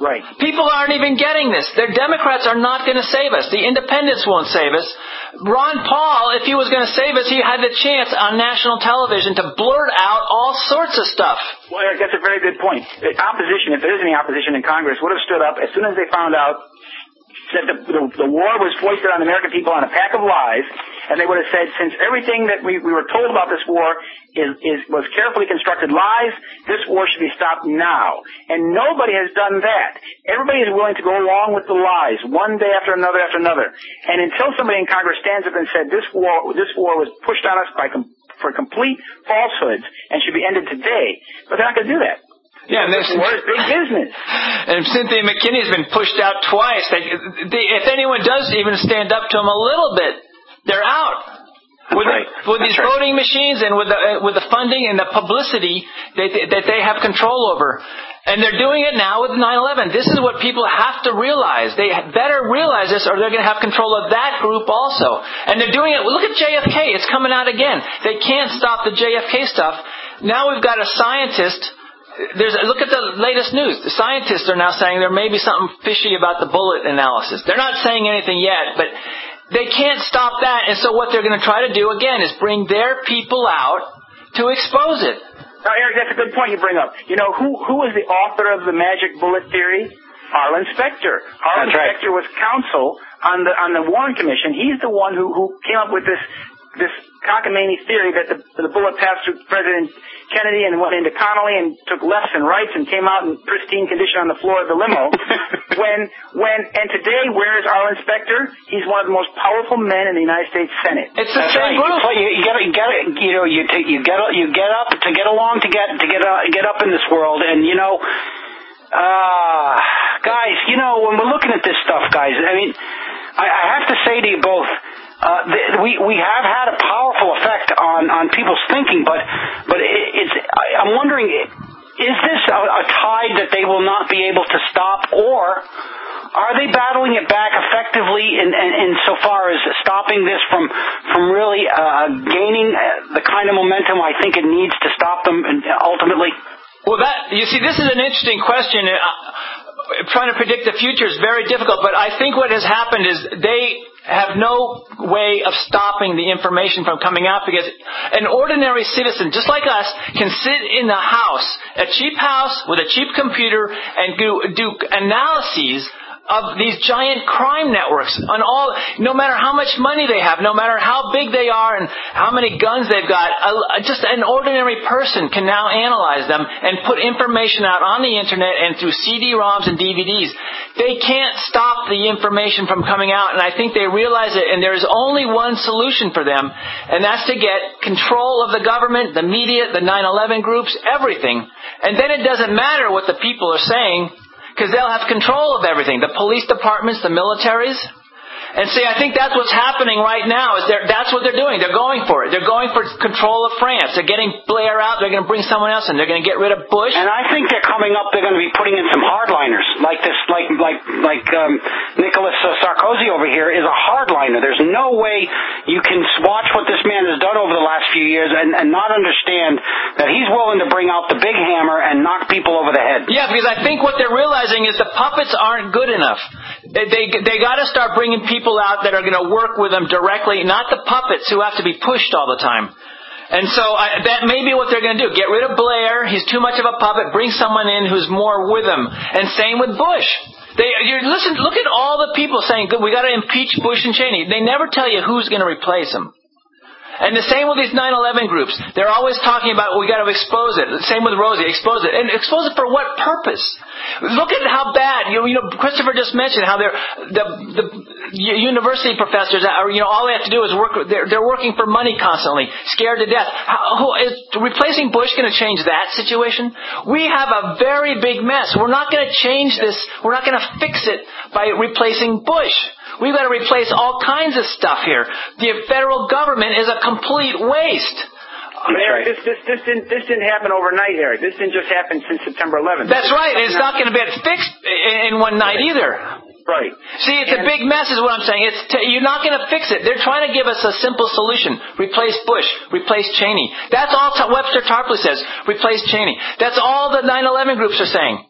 Right. People aren't even getting this. The Democrats are not going to save us. The independents won't save us. Ron Paul, if he was going to save us, he had the chance on national television to blurt out all sorts of stuff. Well, Eric, that's a very good point. The opposition, if there is any opposition in Congress, would have stood up as soon as they found out that the, the, the war was foisted on the American people on a pack of lies, and they would have said, since everything that we, we were told about this war is, is was carefully constructed lies, this war should be stopped now. And nobody has done that. Everybody is willing to go along with the lies, one day after another after another. And until somebody in Congress stands up and said this war this war was pushed on us by com- for complete falsehoods and should be ended today, but they're not going to do that. Yeah, and this war is big business. And Cynthia McKinney's been pushed out twice. They, they, if anyone does even stand up to them a little bit, they're out. With, right. the, with these right. voting machines and with the uh, with the funding and the publicity that they, that they have control over. And they're doing it now with nine eleven. This is what people have to realize. They better realize this or they're going to have control of that group also. And they're doing it. Look at J F K. It's coming out again. They can't stop the J F K stuff. Now we've got a scientist. There's, look at the latest news. The scientists are now saying there may be something fishy about the bullet analysis. They're not saying anything yet, but they can't stop that. And so what they're going to try to do, again, is bring their people out to expose it. Now, Eric, that's a good point you bring up. You know, who who was the author of the magic bullet theory? Arlen Specter. Arlen That's Specter right. was counsel on the on the Warren Commission. He's the one who, who came up with this this cockamamie theory that the, the bullet passed through President Kennedy and went into Connolly and took lefts and rights and came out in pristine condition on the floor of the limo. when, when, and today, where is Arlen Specter? He's one of the most powerful men in the United States Senate. It's the That's same right. group. You, you get, you get, you know, you, t- you get, you get up to get along to get to get uh, get up in this world, and you know, uh, guys, you know, when we're looking at this stuff, guys, I mean, I, I have to say to you both. Uh, the, we we have had a powerful effect on, on people's thinking, but but it, it's I, I'm wondering, is this a, a tide that they will not be able to stop, or are they battling it back effectively in, in, in so far as stopping this from from really uh, gaining the kind of momentum I think it needs to stop them ultimately? Well, that you see, this is an interesting question. Uh, trying to predict the future is very difficult, but I think what has happened is they have no way of stopping the information from coming out, because an ordinary citizen, just like us, can sit in a house, a cheap house with a cheap computer, and do, do analyses of these giant crime networks on all, no matter how much money they have, no matter how big they are and how many guns they've got, uh, just an ordinary person can now analyze them and put information out on the internet and through C D ROMs and D V Ds. They can't stop the information from coming out, and I think they realize it, and there's only one solution for them, and that's to get control of the government, the media, the nine eleven groups, everything. And then it doesn't matter what the people are saying, because they'll have control of everything. The police departments, the militaries. And see, I think that's what's happening right now. Is they're, that's what they're doing. They're going for it. They're going for control of France. They're getting Blair out. They're going to bring someone else in. They're going to get rid of Bush. And I think they're coming up. They're going to be putting in some hardliners, like this, like like like um, Nicolas uh, Sarkozy over here is a hardliner. There's no way you can watch what this man has done over the last few years and, and not understand that he's willing to bring out the big hammer and knock people over the head. Yeah, because I think what they're realizing is the puppets aren't good enough. They they, they got to start bringing people out that are going to work with them directly, not the puppets who have to be pushed all the time. And so I, that may be what they're going to do. Get rid of Blair. He's too much of a puppet. Bring someone in who's more with him. And same with Bush. They, you listen. Look at all the people saying, "Good, we got to impeach Bush and Cheney." They never tell you who's going to replace them. And the same with these nine eleven groups. They're always talking about, well, we got to expose it. The same with Rosie, expose it. And expose it for what purpose? Look at how bad, you know, you know Christopher just mentioned how they're, the, the university professors, are, you know, all they have to do is work, they're, they're working for money constantly, scared to death. How, who, is replacing Bush going to change that situation? We have a very big mess. We're not going to change this, we're not going to fix it by replacing Bush. We've got to replace all kinds of stuff here. The federal government is a complete waste. But Eric, this, this, this, didn't, this didn't happen overnight, Eric. This didn't just happen since September eleventh. That's right. It's not going to be fixed in one night either. Right. See, it's and, a big mess is what I'm saying. It's t- you're not going to fix it. They're trying to give us a simple solution. Replace Bush. Replace Cheney. That's all t- Webster Tarpley says. Replace Cheney. That's all the nine eleven groups are saying.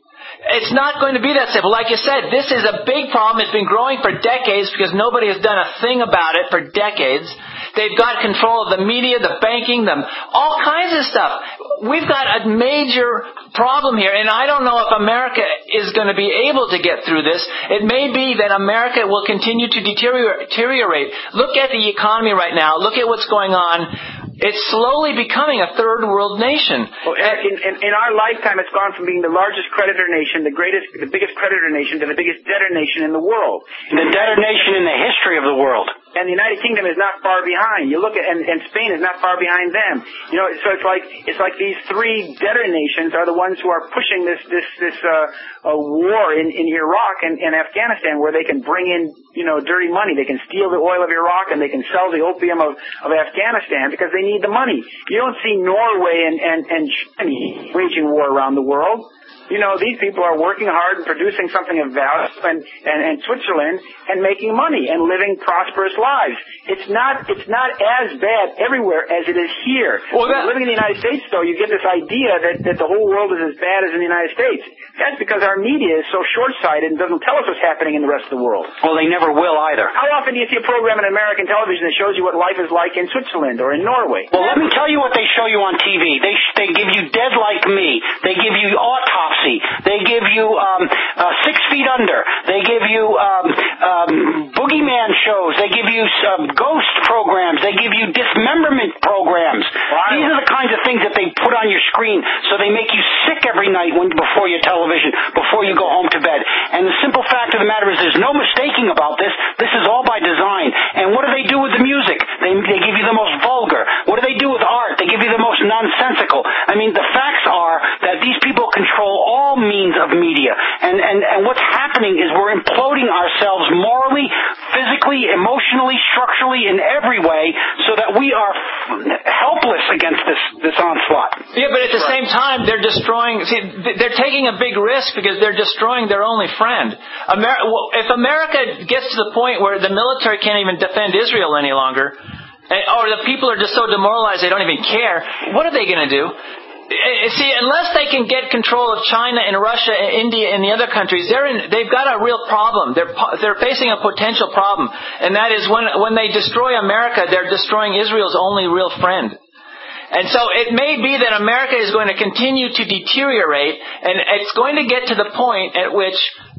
It's not going to be that simple. Like you said, this is a big problem. It's been growing for decades because nobody has done a thing about it for decades. They've got control of the media, the banking, the, all kinds of stuff. We've got a major problem here, and I don't know if America is going to be able to get through this. It may be that America will continue to deteriorate. Look at the economy right now. Look at what's going on. It's slowly becoming a third world nation. Well, Eric, in, in, in our lifetime, it's gone from being the largest creditor nation, the greatest, the biggest creditor nation, to the biggest debtor nation in the world. The debtor nation in the history of the world. And the United Kingdom is not far behind. You look at, and, and Spain is not far behind them. You know, so it's like, it's like these three debtor nations are the ones who are pushing this, this, this, uh, uh war in, in Iraq and, and Afghanistan, where they can bring in, you know, dirty money. They can steal the oil of Iraq and they can sell the opium of, of Afghanistan because they need the money. You don't see Norway and, and, and China waging war around the world. You know, these people are working hard and producing something of value, and, and, and Switzerland, and making money and living prosperous lives. It's not, it's not as bad everywhere as it is here. Well, that, living in the United States, though, you get this idea that, that the whole world is as bad as in the United States. That's because our media is so short-sighted and doesn't tell us what's happening in the rest of the world. Well, they never will either. How often do you see a program on American television that shows you what life is like in Switzerland or in Norway? Well, let me tell you what they show you on T V. They, they give you Dead Like Me. They give you Autopsy. They give you um, uh, Six Feet Under. They give you um, um, boogeyman shows. They give you um, ghost programs. They give you dismemberment programs. Wow. These are the kinds of things that they put on your screen, so they make you sick every night when before your television, before you go home to bed. And the simple fact of the matter is there's no mistaking about this. This is all by design. And what do they do with the music? They, they give you the most vulgar. What do they do with art? They give you the most nonsensical. I mean, the facts are that these people control all means of media. And, and, and what's happening is we're imploding ourselves morally, physically, emotionally, structurally, in every way, so that we are helpless against this, this onslaught. Yeah, but at the same time, they're destroying, see, they're taking a big risk because they're destroying their only friend. Amer- if America gets to the point where the military can't even defend Israel any longer, or the people are just so demoralized they don't even care, what are they going to do? See, unless they can get control of China and Russia and India and the other countries, they're in, they've got a real problem. They're they're facing a potential problem, and that is when when they destroy America, they're destroying Israel's only real friend. And so it may be that America is going to continue to deteriorate, and it's going to get to the point at which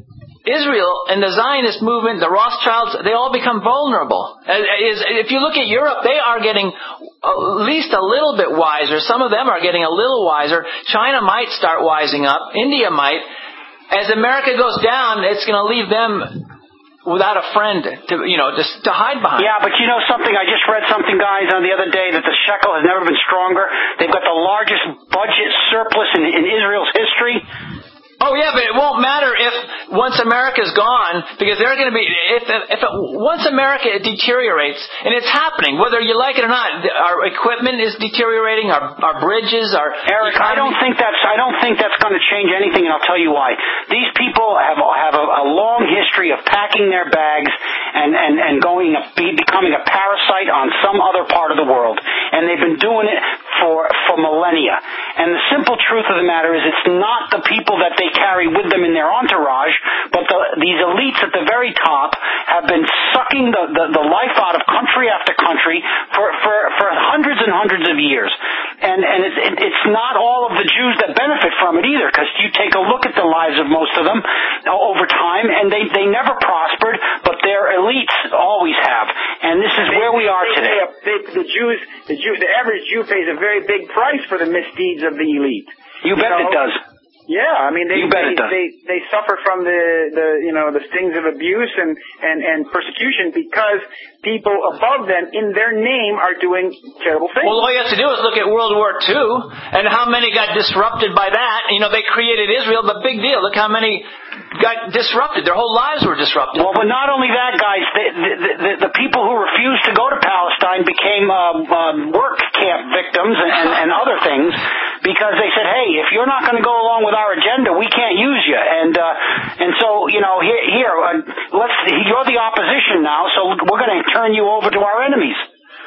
Israel and the Zionist movement, the Rothschilds, they all become vulnerable. If you look at Europe, they are getting at least a little bit wiser. Some of them are getting a little wiser. China might start wising up. India might. As America goes down, it's going to leave them without a friend to, you know, just to hide behind. Yeah, but you know something? I just read something, guys, on the other day that the shekel has never been stronger. They've got the largest budget surplus in, in Israel's history. Oh yeah, but it won't matter if once America's gone, because they're going to be if if it, once America deteriorates, and it's happening, whether you like it or not. Our equipment is deteriorating, our our bridges, our Eric. Economy. I don't think that's I don't think that's going to change anything, and I'll tell you why. These people have have a, a long history of packing their bags and and and going be, becoming a parasite on some other part of the world, and they've been doing it for for millennia. And the simple truth of the matter is, it's not the people that they carry with them in their entourage, but the, these elites at the very top have been sucking the, the, the life out of country after country for, for, for hundreds and hundreds of years. And, and it, it, it's not all of the Jews that benefit from it either, because you take a look at the lives of most of them over time, and they, they never prospered, but their elites always have. And this is they, where we are they, today. They, the Jews, the Jew, the average Jew pays a very big price for the misdeeds of the elite. You bet so, it does. Yeah, I mean they they, they they suffer from the the you know the stings of abuse and and and persecution because people above them in their name are doing terrible things. Well, all you have to do is look at World War Two and how many got disrupted by that. You know, they created Israel, but big deal. Look how many got disrupted. Their whole lives were disrupted. Well, but not only that, guys. The the, the, the people who refused to go to Palestine became uh, uh, work camp victims and, and, and other things because they said, "Hey, if you're not going to go along with our agenda, we can't use you." And uh, and so you know, here, here uh, let's. You're the opposition now, so we're going to turn you over to our enemies.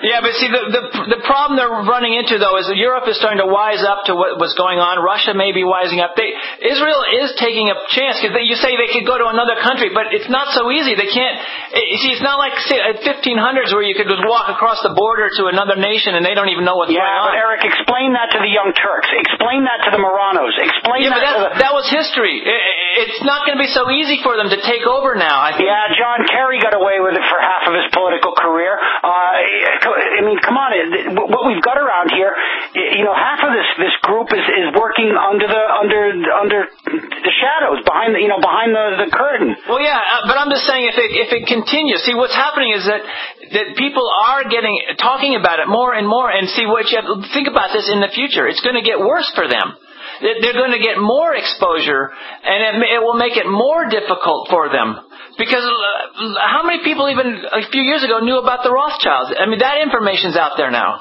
Yeah, but see, the, the the problem they're running into, though, is that Europe is starting to wise up to what was going on. Russia may be wising up. They, Israel is taking a chance, because you say they could go to another country, but it's not so easy. They can't, you see, it's not like say, at fifteen hundreds where you could just walk across the border to another nation and they don't even know what's yeah, going on. Yeah, but Eric, explain that to the Young Turks. Explain that to the Moranos. Explain yeah, that but to the... that was history. It, it's not going to be so easy for them to take over now, I think. Yeah, John Kerry got away with it for half of his political career. Uh, I mean, come on, what we've got around here, you know, half of this this group is, is working under the under under the shadows, behind the, you know, behind the, the curtain. Well, yeah, but I'm just saying if it if it continues, see what's happening is that that people are getting talking about it more and more, and see what you have, think about this in the future. It's going to get worse for them. They're going to get more exposure, and it, it will make it more difficult for them. Because uh, how many people even a few years ago knew about the Rothschilds? I mean, that information's out there now,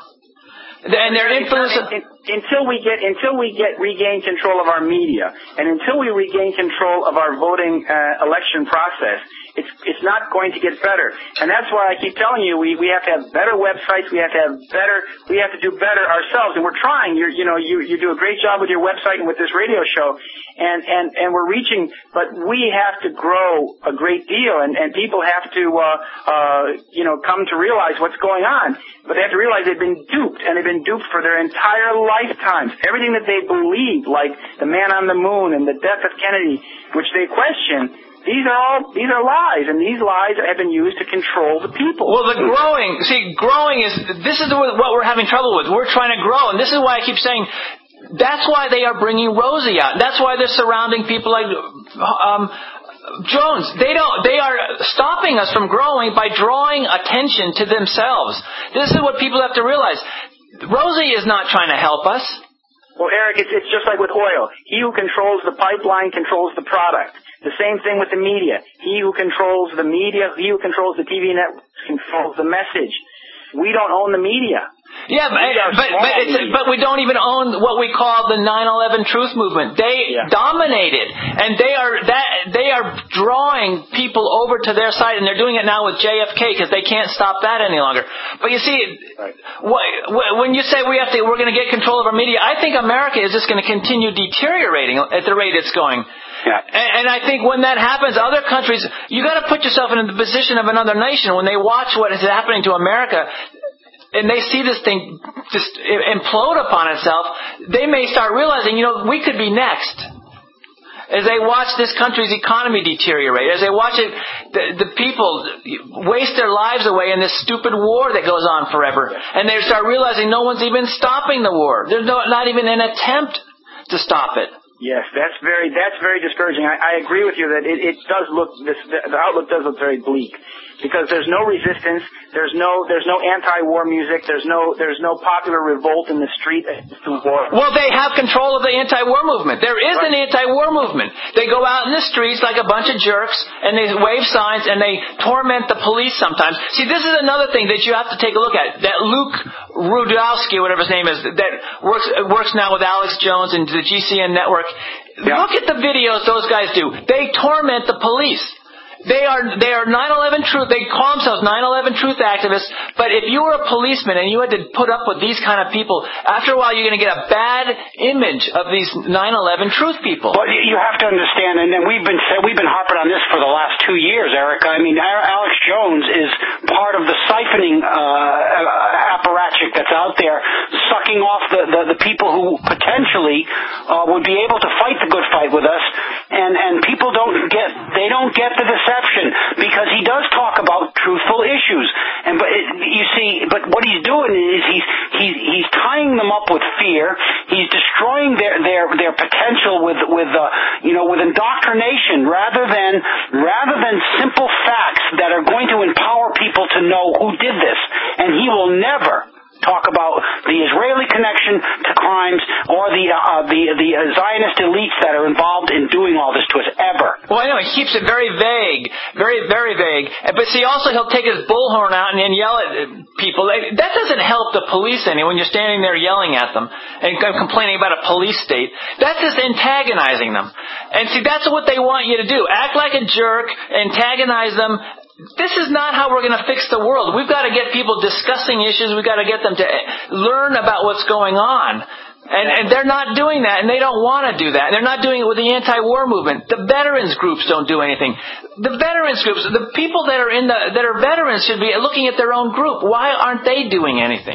and their influence. Until we get until we get regain control of our media, and until we regain control of our voting uh, election process, it's it's not going to get better. And that's why I keep telling you we we have to have better websites. We have to have better. We have to do better ourselves, and we're trying. You you know you you do a great job with your website and with this radio show, and and and we're reaching. But we have to grow a great deal, and and people have to uh uh you know come to realize what's going on. But they have to realize they've been duped, and they've been duped for their entire lifetimes. Everything that they believed, like the man on the moon and the death of Kennedy, which they question, these are all these are lies, and these lies have been used to control the people. Well, the growing, see, growing is this is what we're having trouble with. We're trying to grow, and this is why I keep saying. That's why they are bringing Rosie out. That's why they're surrounding people like um, Jones. They don't. They are stopping us from growing by drawing attention to themselves. This is what people have to realize. Rosie is not trying to help us. Well, Eric, it's, it's just like with oil. He who controls the pipeline controls the product. The same thing with the media. He who controls the media, he who controls the T V network controls the message. We don't own the media. Yeah, but but but, it's, but we don't even own what we call the nine eleven Truth Movement. They yeah. dominated, and they are that they are drawing people over to their side, and they're doing it now with J F K because they can't stop that any longer. But you see, right. when you say we have to, we're going to get control of our media, I think America is just going to continue deteriorating at the rate it's going. Yeah. And, and I think when that happens, other countries, you got to put yourself in the position of another nation when they watch what is happening to America. And they see this thing just implode upon itself, they may start realizing, you know, we could be next. As they watch this country's economy deteriorate, as they watch it, the, the people waste their lives away in this stupid war that goes on forever. And they start realizing no one's even stopping the war. There's no, not even an attempt to stop it. Yes, that's very that's very discouraging. I, I agree with you that it, it does look this the outlook does look very bleak because there's no resistance, there's no there's no anti-war music, there's no there's no popular revolt in the street against war. Well, they have control of the anti-war movement. There is right. an anti-war movement. They go out in the streets like a bunch of jerks and they wave signs and they torment the police sometimes. See, this is another thing that you have to take a look at. That Luke Rudkowski, whatever his name is, that works works now with Alex Jones and the G C N network. Yeah. Look at the videos those guys do. They torment the police. They are they are nine eleven truth. They call themselves nine eleven truth activists. But if you were a policeman and you had to put up with these kind of people, after a while you're going to get a bad image of these nine eleven truth people. Well, you have to understand, and we've been we've been harping on this for the last two years, Eric. I mean, Alex Jones is part of the siphoning uh, apparatchik that's out there, sucking off the, the, the people who potentially uh, would be able to fight the good fight with us, and and people don't get they don't get the deception. Because he does talk about truthful issues, and but it, you see, but what he's doing is he's he's he's tying them up with fear. He's destroying their their their potential with with uh, you know with indoctrination rather than rather than simple facts that are going to empower people to know who did this. And he will never talk about the Israeli connection to crimes or the uh, the the Zionist elites that are involved in doing all this to us ever. Well, I know he keeps it very vague, very very vague. But see, also he'll take his bullhorn out and, and yell at people. That doesn't help the police any when you're standing there yelling at them and complaining about a police state. That's just antagonizing them. And see, that's what they want you to do. Act like a jerk, antagonize them. this is not how we're going to fix the world. We've got to get people discussing issues. We've got to get them to learn about what's going on. And, and they're not doing that, and they don't want to do that. And they're not doing it with the anti-war movement. The veterans groups don't do anything. The veterans groups, the people that are in the that are veterans should be looking at their own group. Why aren't they doing anything?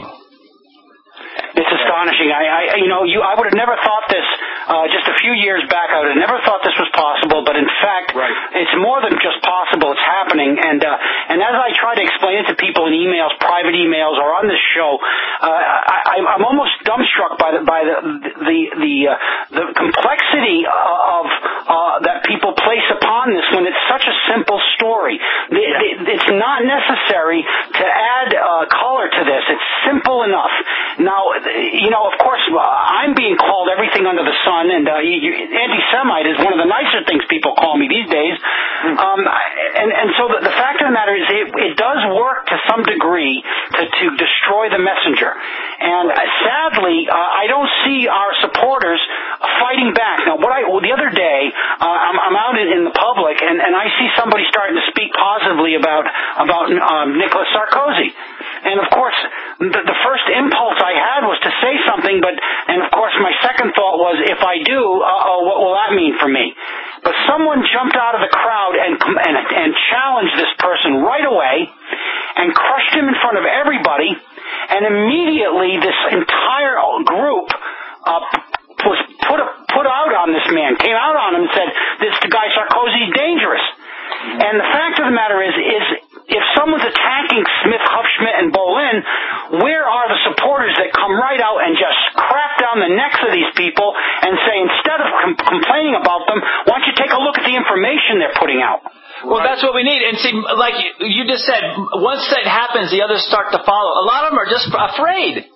It's astonishing. I, I, you know, you, I would have never thought this uh, just a few years back. I would have never thought this was possible. But in fact, right. It's more than just possible. It's happening. And uh, and as I try to explain it to people in emails, private emails, or on this show, uh, I, I'm almost dumbstruck by the by the the the, uh, the complexity of uh, that people place upon this when it's such a simple story. The, yeah. the, it's not necessary to add uh, color to this. It's simple enough. Now, you know, of course, uh, I'm being called everything under the sun, and uh, you, anti-Semite is one of the nicer things people call me these days. Um, and, and so the, the fact of the matter is it, it does work to some degree to, to destroy the messenger. And uh, sadly, uh, I don't see our supporters fighting back. Now, what I, well, the other day, uh, I'm, I'm out in, in the public, and, and I see somebody starting to speak positively about, about um, Nicolas Sarkozy. And of course, the, the first impulse I had was to say something, but, and of course my second thought was, if I do, uh-oh, what will that mean for me? But someone jumped out of the crowd and, and, and challenged this person right away and crushed him in front of everybody, and immediately this entire group uh, was put, put out on this man, came out on him and said, this guy Sarkozy is dangerous. And the fact of the matter is, is if someone's attacking Smith, Hufschmidt, and Bolin, where are the supporters that come right out and just crap down the necks of these people and say, instead of com- complaining about them, why don't you take a look at the information they're putting out? Well, that's what we need. And see, like you just said, once that happens, the others start to follow. A lot of them are just afraid.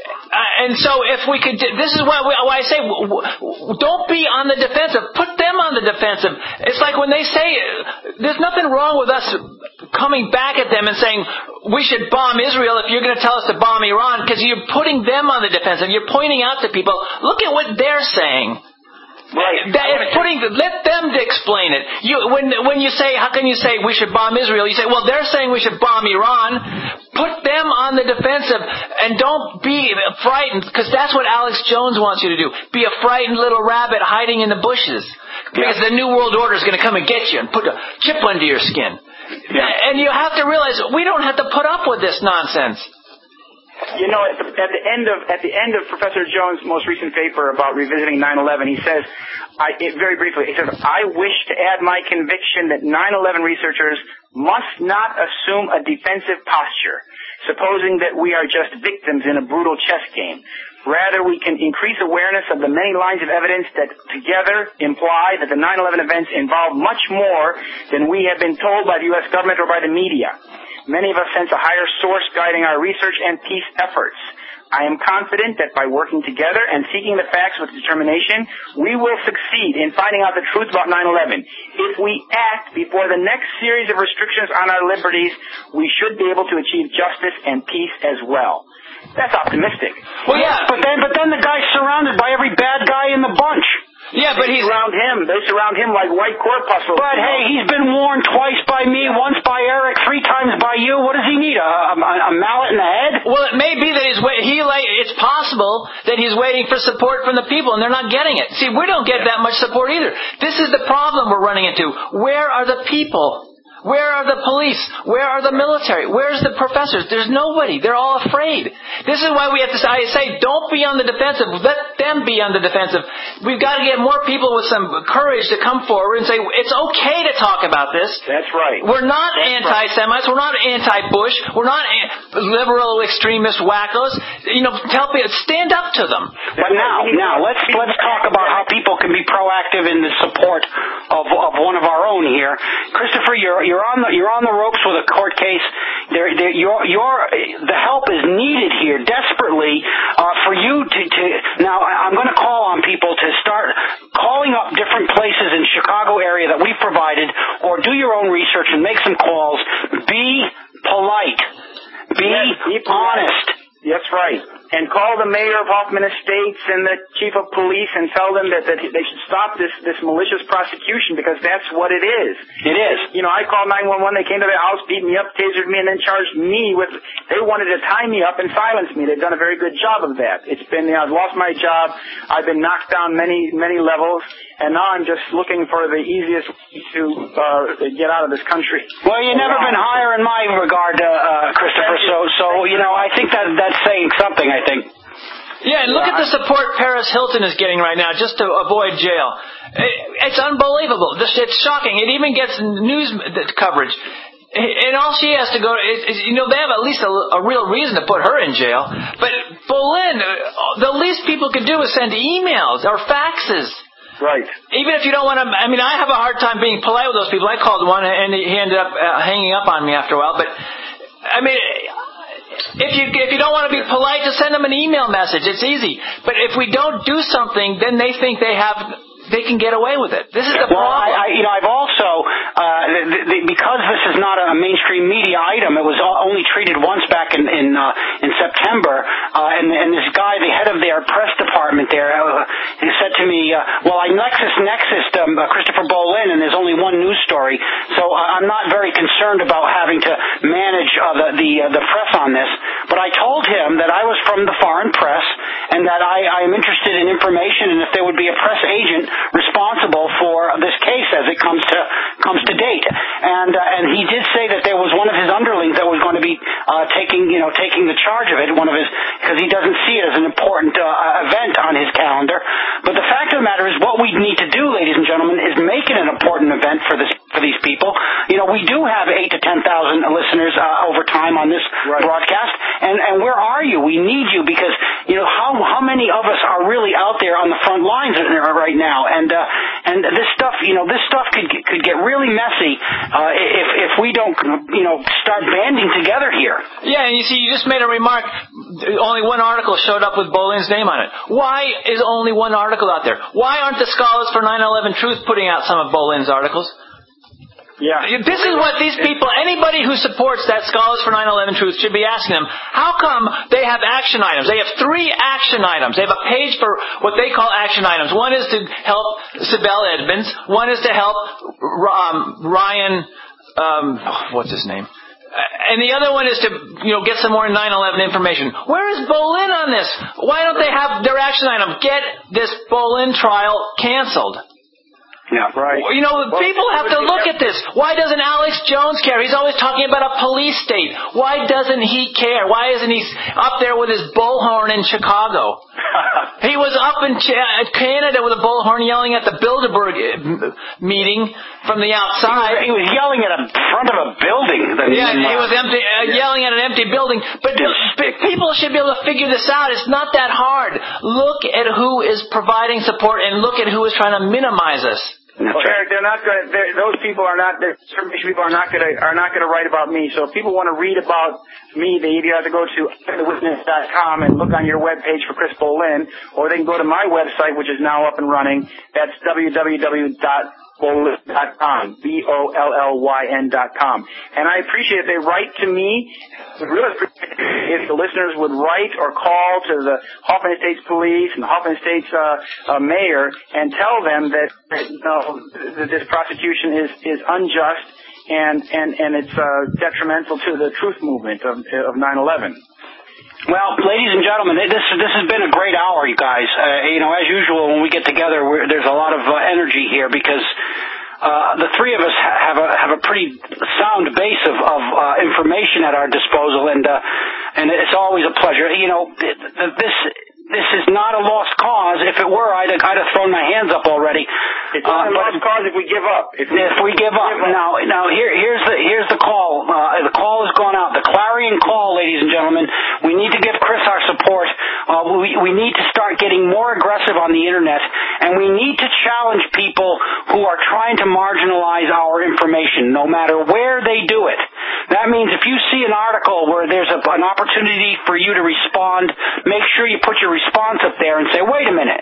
Uh, and so if we could, this is why, we, why I say, don't be on the defensive. Put them on the defensive. It's like when they say, there's nothing wrong with us coming back at them and saying, we should bomb Israel if you're going to tell us to bomb Iran, because you're putting them on the defensive. You're pointing out to people, look at what they're saying. Right. That is putting, let them explain it. You, when when you say, how can you say we should bomb Israel? You say, well, they're saying we should bomb Iran. Put them on the defensive and don't be frightened, because that's what Alex Jones wants you to do. Be a frightened little rabbit hiding in the bushes, because yeah. the New World Order is going to come and get you and put a chip under your skin. Yeah. And you have to realize we don't have to put up with this nonsense. You know, at the, at the end of at the end of Professor Jones' most recent paper about revisiting nine eleven, he says, I, it, very briefly, he says, I wish to add my conviction that nine eleven researchers must not assume a defensive posture, supposing that we are just victims in a brutal chess game. Rather, we can increase awareness of the many lines of evidence that together imply that the nine eleven events involve much more than we have been told by the U S government or by the media. Many of us sense a higher source guiding our research and peace efforts. I am confident that by working together and seeking the facts with determination, we will succeed in finding out the truth about nine eleven. If we act before the next series of restrictions on our liberties, we should be able to achieve justice and peace as well. That's optimistic. Well, yeah, but then, but then the guy's surrounded by every bad guy in the bunch. Yeah, but they he's surround him. They surround him like white corpuscles. But you know? hey, he's been warned twice by me, once by Eric, three times by you. What does he need? A, a, a mallet in the head? Well, it may be that he's wait- he. It's possible that he's waiting for support from the people, and they're not getting it. See, we don't get that much support either. This is the problem we're running into. Where are the people? Where are the police? Where are the military? Where's the professors? There's nobody. They're all afraid. This is why we have to I say, don't be on the defensive. Let them be on the defensive. We've got to get more people with some courage to come forward and say, it's okay to talk about this. That's right. We're not That's anti-Semites. Right. We're not anti-Bush. We're not liberal extremist wackos. You know, tell people, stand up to them. But now, now, let's let's talk about how people can be proactive in the support of, of one of our own here. Christopher, you're You're on the you're on the ropes with a court case. There, there, your your the help is needed here desperately uh, for you to, to. Now, I'm going to call on people to start calling up different places in Chicago area that we've provided, or do your own research and make some calls. Be polite. Be, yes, be honest. That's right. and call the mayor of Hoffman Estates and the chief of police and tell them that, that they should stop this, this malicious prosecution, because that's what it is. It is. You know, I called nine one one, they came to the house, beat me up, tasered me, and then charged me with, they wanted to tie me up and silence me. They've done a very good job of that. It's been, you know, I've lost my job, I've been knocked down many, many levels, and now I'm just looking for the easiest way to uh, get out of this country. Well, you've never been higher in my regard, uh, uh, Christopher, so, so, you know, I think that that's saying something, I think. Yeah, and look at the support Paris Hilton is getting right now just to avoid jail. It's unbelievable. It's shocking. It even gets news coverage. And all she has to go is, you know, they have at least a, a real reason to put her in jail. But Boleyn, the least people could do is send emails or faxes. Right. Even if you don't want to, I mean, I have a hard time being polite with those people. I called one and he ended up uh, hanging up on me after a while. But, I mean, if you if you don't want to be polite, just send them an email message. It's easy. But if we don't do something, then they think they have... they can get away with it. This is the well, problem. I, I, you know, I've also, uh, the, the, because this is not a mainstream media item, it was only treated once back in in, uh, in September, uh, and, and this guy, the head of their press department there, uh, he said to me, uh, well, I Nexus Nexus um, uh, Christopher Boleyn, and there's only one news story, so I'm not very concerned about having to manage uh, the the, uh, the press on this. But I told him that I was from the foreign press, and that I, I am interested in information, and if there would be a press agent responsible for this case as it comes to comes to date. And uh, and he did say that there was one of his underlings that was going to be uh, taking you know taking the charge of it. One of his, because he doesn't see it as an important uh, event on his calendar. But the fact of the matter is, what we need to do, ladies and gentlemen, is make it an important event for this for these people. You know, we do have eight to ten thousand listeners uh, over time on this right. broadcast. And and where are you? We need you, because you know how how many of us are really out there on the front lines right now. And uh, and this stuff, you know, this stuff could could get really messy uh, if if we don't, you know, start banding together here. Yeah, and you see, you just made a remark. Only one article showed up with Boleyn's name on it. Why is only one article out there? Why aren't the Scholars for nine eleven Truth putting out some of Boleyn's articles? Yeah. This is what these people, anybody who supports that Scholars for nine eleven Truth should be asking them, how come they have action items? They have three action items. They have a page for what they call action items. One is to help Sibel Edmonds. One is to help um, Ryan, um, oh, what's his name? And the other one is to, you know, get some more nine eleven information. Where is Boleyn on this? Why don't they have their action item? Get this Boleyn trial canceled. Yeah, right. You know, well, people have to look at this. Why doesn't Alex Jones care? He's always talking about a police state. Why doesn't he care? Why isn't he up there with his bullhorn in Chicago? He was up in Ch- Canada with a bullhorn yelling at the Bilderberg meeting from the outside. He was, he was yelling at the front of a building. Yeah, he was empty, uh, yeah. yelling at an empty building. But people should be able to figure this out. It's not that hard. Look at who is providing support and look at who is trying to minimize us. Well, Eric, they're not going. Those people are not. Certain people are not going to are not going to write about me. So if people want to read about me, they either have to go to the witness dot com and look on your webpage for Chris Boleyn, or they can go to my website, which is now up and running. That's w w w dot bollyn dot com, B O L L Y N dot com. And I appreciate if they write to me. Really, if the listeners would write or call to the Hoffman Estates Police and the Hoffman Estates uh, uh, Mayor and tell them that, you know, that this prosecution is is unjust and and and it's uh, detrimental to the truth movement of of nine eleven. Well, ladies and gentlemen, this this has been a great hour, you guys. Uh, you know, as usual, when we get together, we're, there's a lot of uh, energy here because uh, the three of us have a have a pretty sound base of, of uh, information at our disposal, and uh, and it's always a pleasure. You know, this. This is not a lost cause. If it were, I'd, I'd have thrown my hands up already. It's not uh, a lost cause if we give up. If we, if we give up. Give up. Now, now here, here's the here's the call. Uh, the call has gone out. The clarion call, ladies and gentlemen. We need to give Chris our support. Uh, we we need to start getting more aggressive on the internet, and we need to challenge people who are trying to marginalize our information, no matter where they do it. That means if you see an article where there's a, an opportunity for you to respond, make sure you put your response up there and say, wait a minute,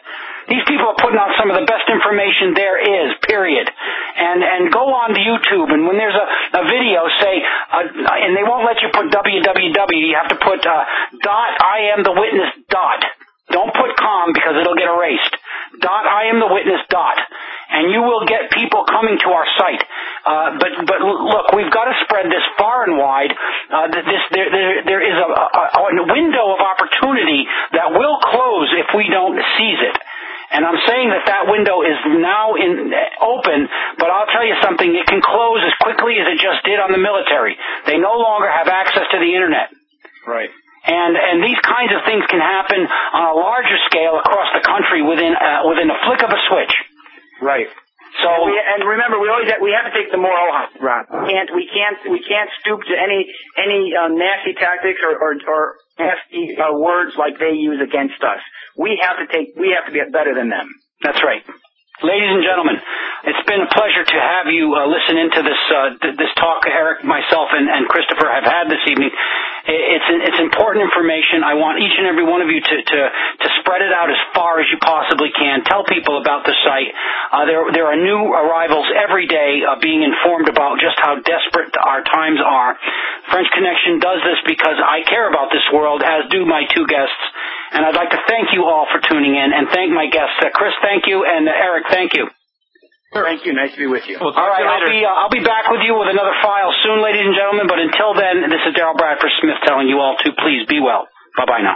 These people are putting out some of the best information there is, period. And and go on to YouTube, and when there's a, a video, say, uh, and they won't let you put www, you have to put uh, dot I am the witness dot. Don't put com because it'll get erased. Dot I am the witness dot. And you will get people coming to our site. Uh, but, but look, we've got to spread this far and wide. Uh, this, there, there, there is a, a, a window of opportunity that will close if we don't seize it. And I'm saying that that window is now in, open, but I'll tell you something, it can close as quickly as it just did on the military. They no longer have access to the internet. Right. And and these kinds of things can happen on a larger scale across the country within uh, within a flick of a switch. Right. So and, we, and remember, we always have, we have to take the moral high ground. We can't we can't we can't stoop to any any um, nasty tactics or or, or nasty uh, words like they use against us. We have to take we have to be better than them. That's right. Ladies and gentlemen, it's been a pleasure to have you uh, listen into this uh, th- this talk Eric, myself, and, and Christopher have had this evening. It's it's important information. I want each and every one of you to to, to spread it out as far as you possibly can. Tell people about the site. Uh, there there are new arrivals every day uh, being informed about just how desperate our times are. French Connection does this because I care about this world, as do my two guests. And I'd like to thank you all for tuning in, and thank my guests. Uh, Chris, thank you, and uh, Eric, thank you. Thank you. Nice to be with you. Well, all right, I'll be, uh, I'll be back with you with another file soon, ladies and gentlemen, but until then, this is Daryl Bradford Smith telling you all to please be well. Bye-bye now.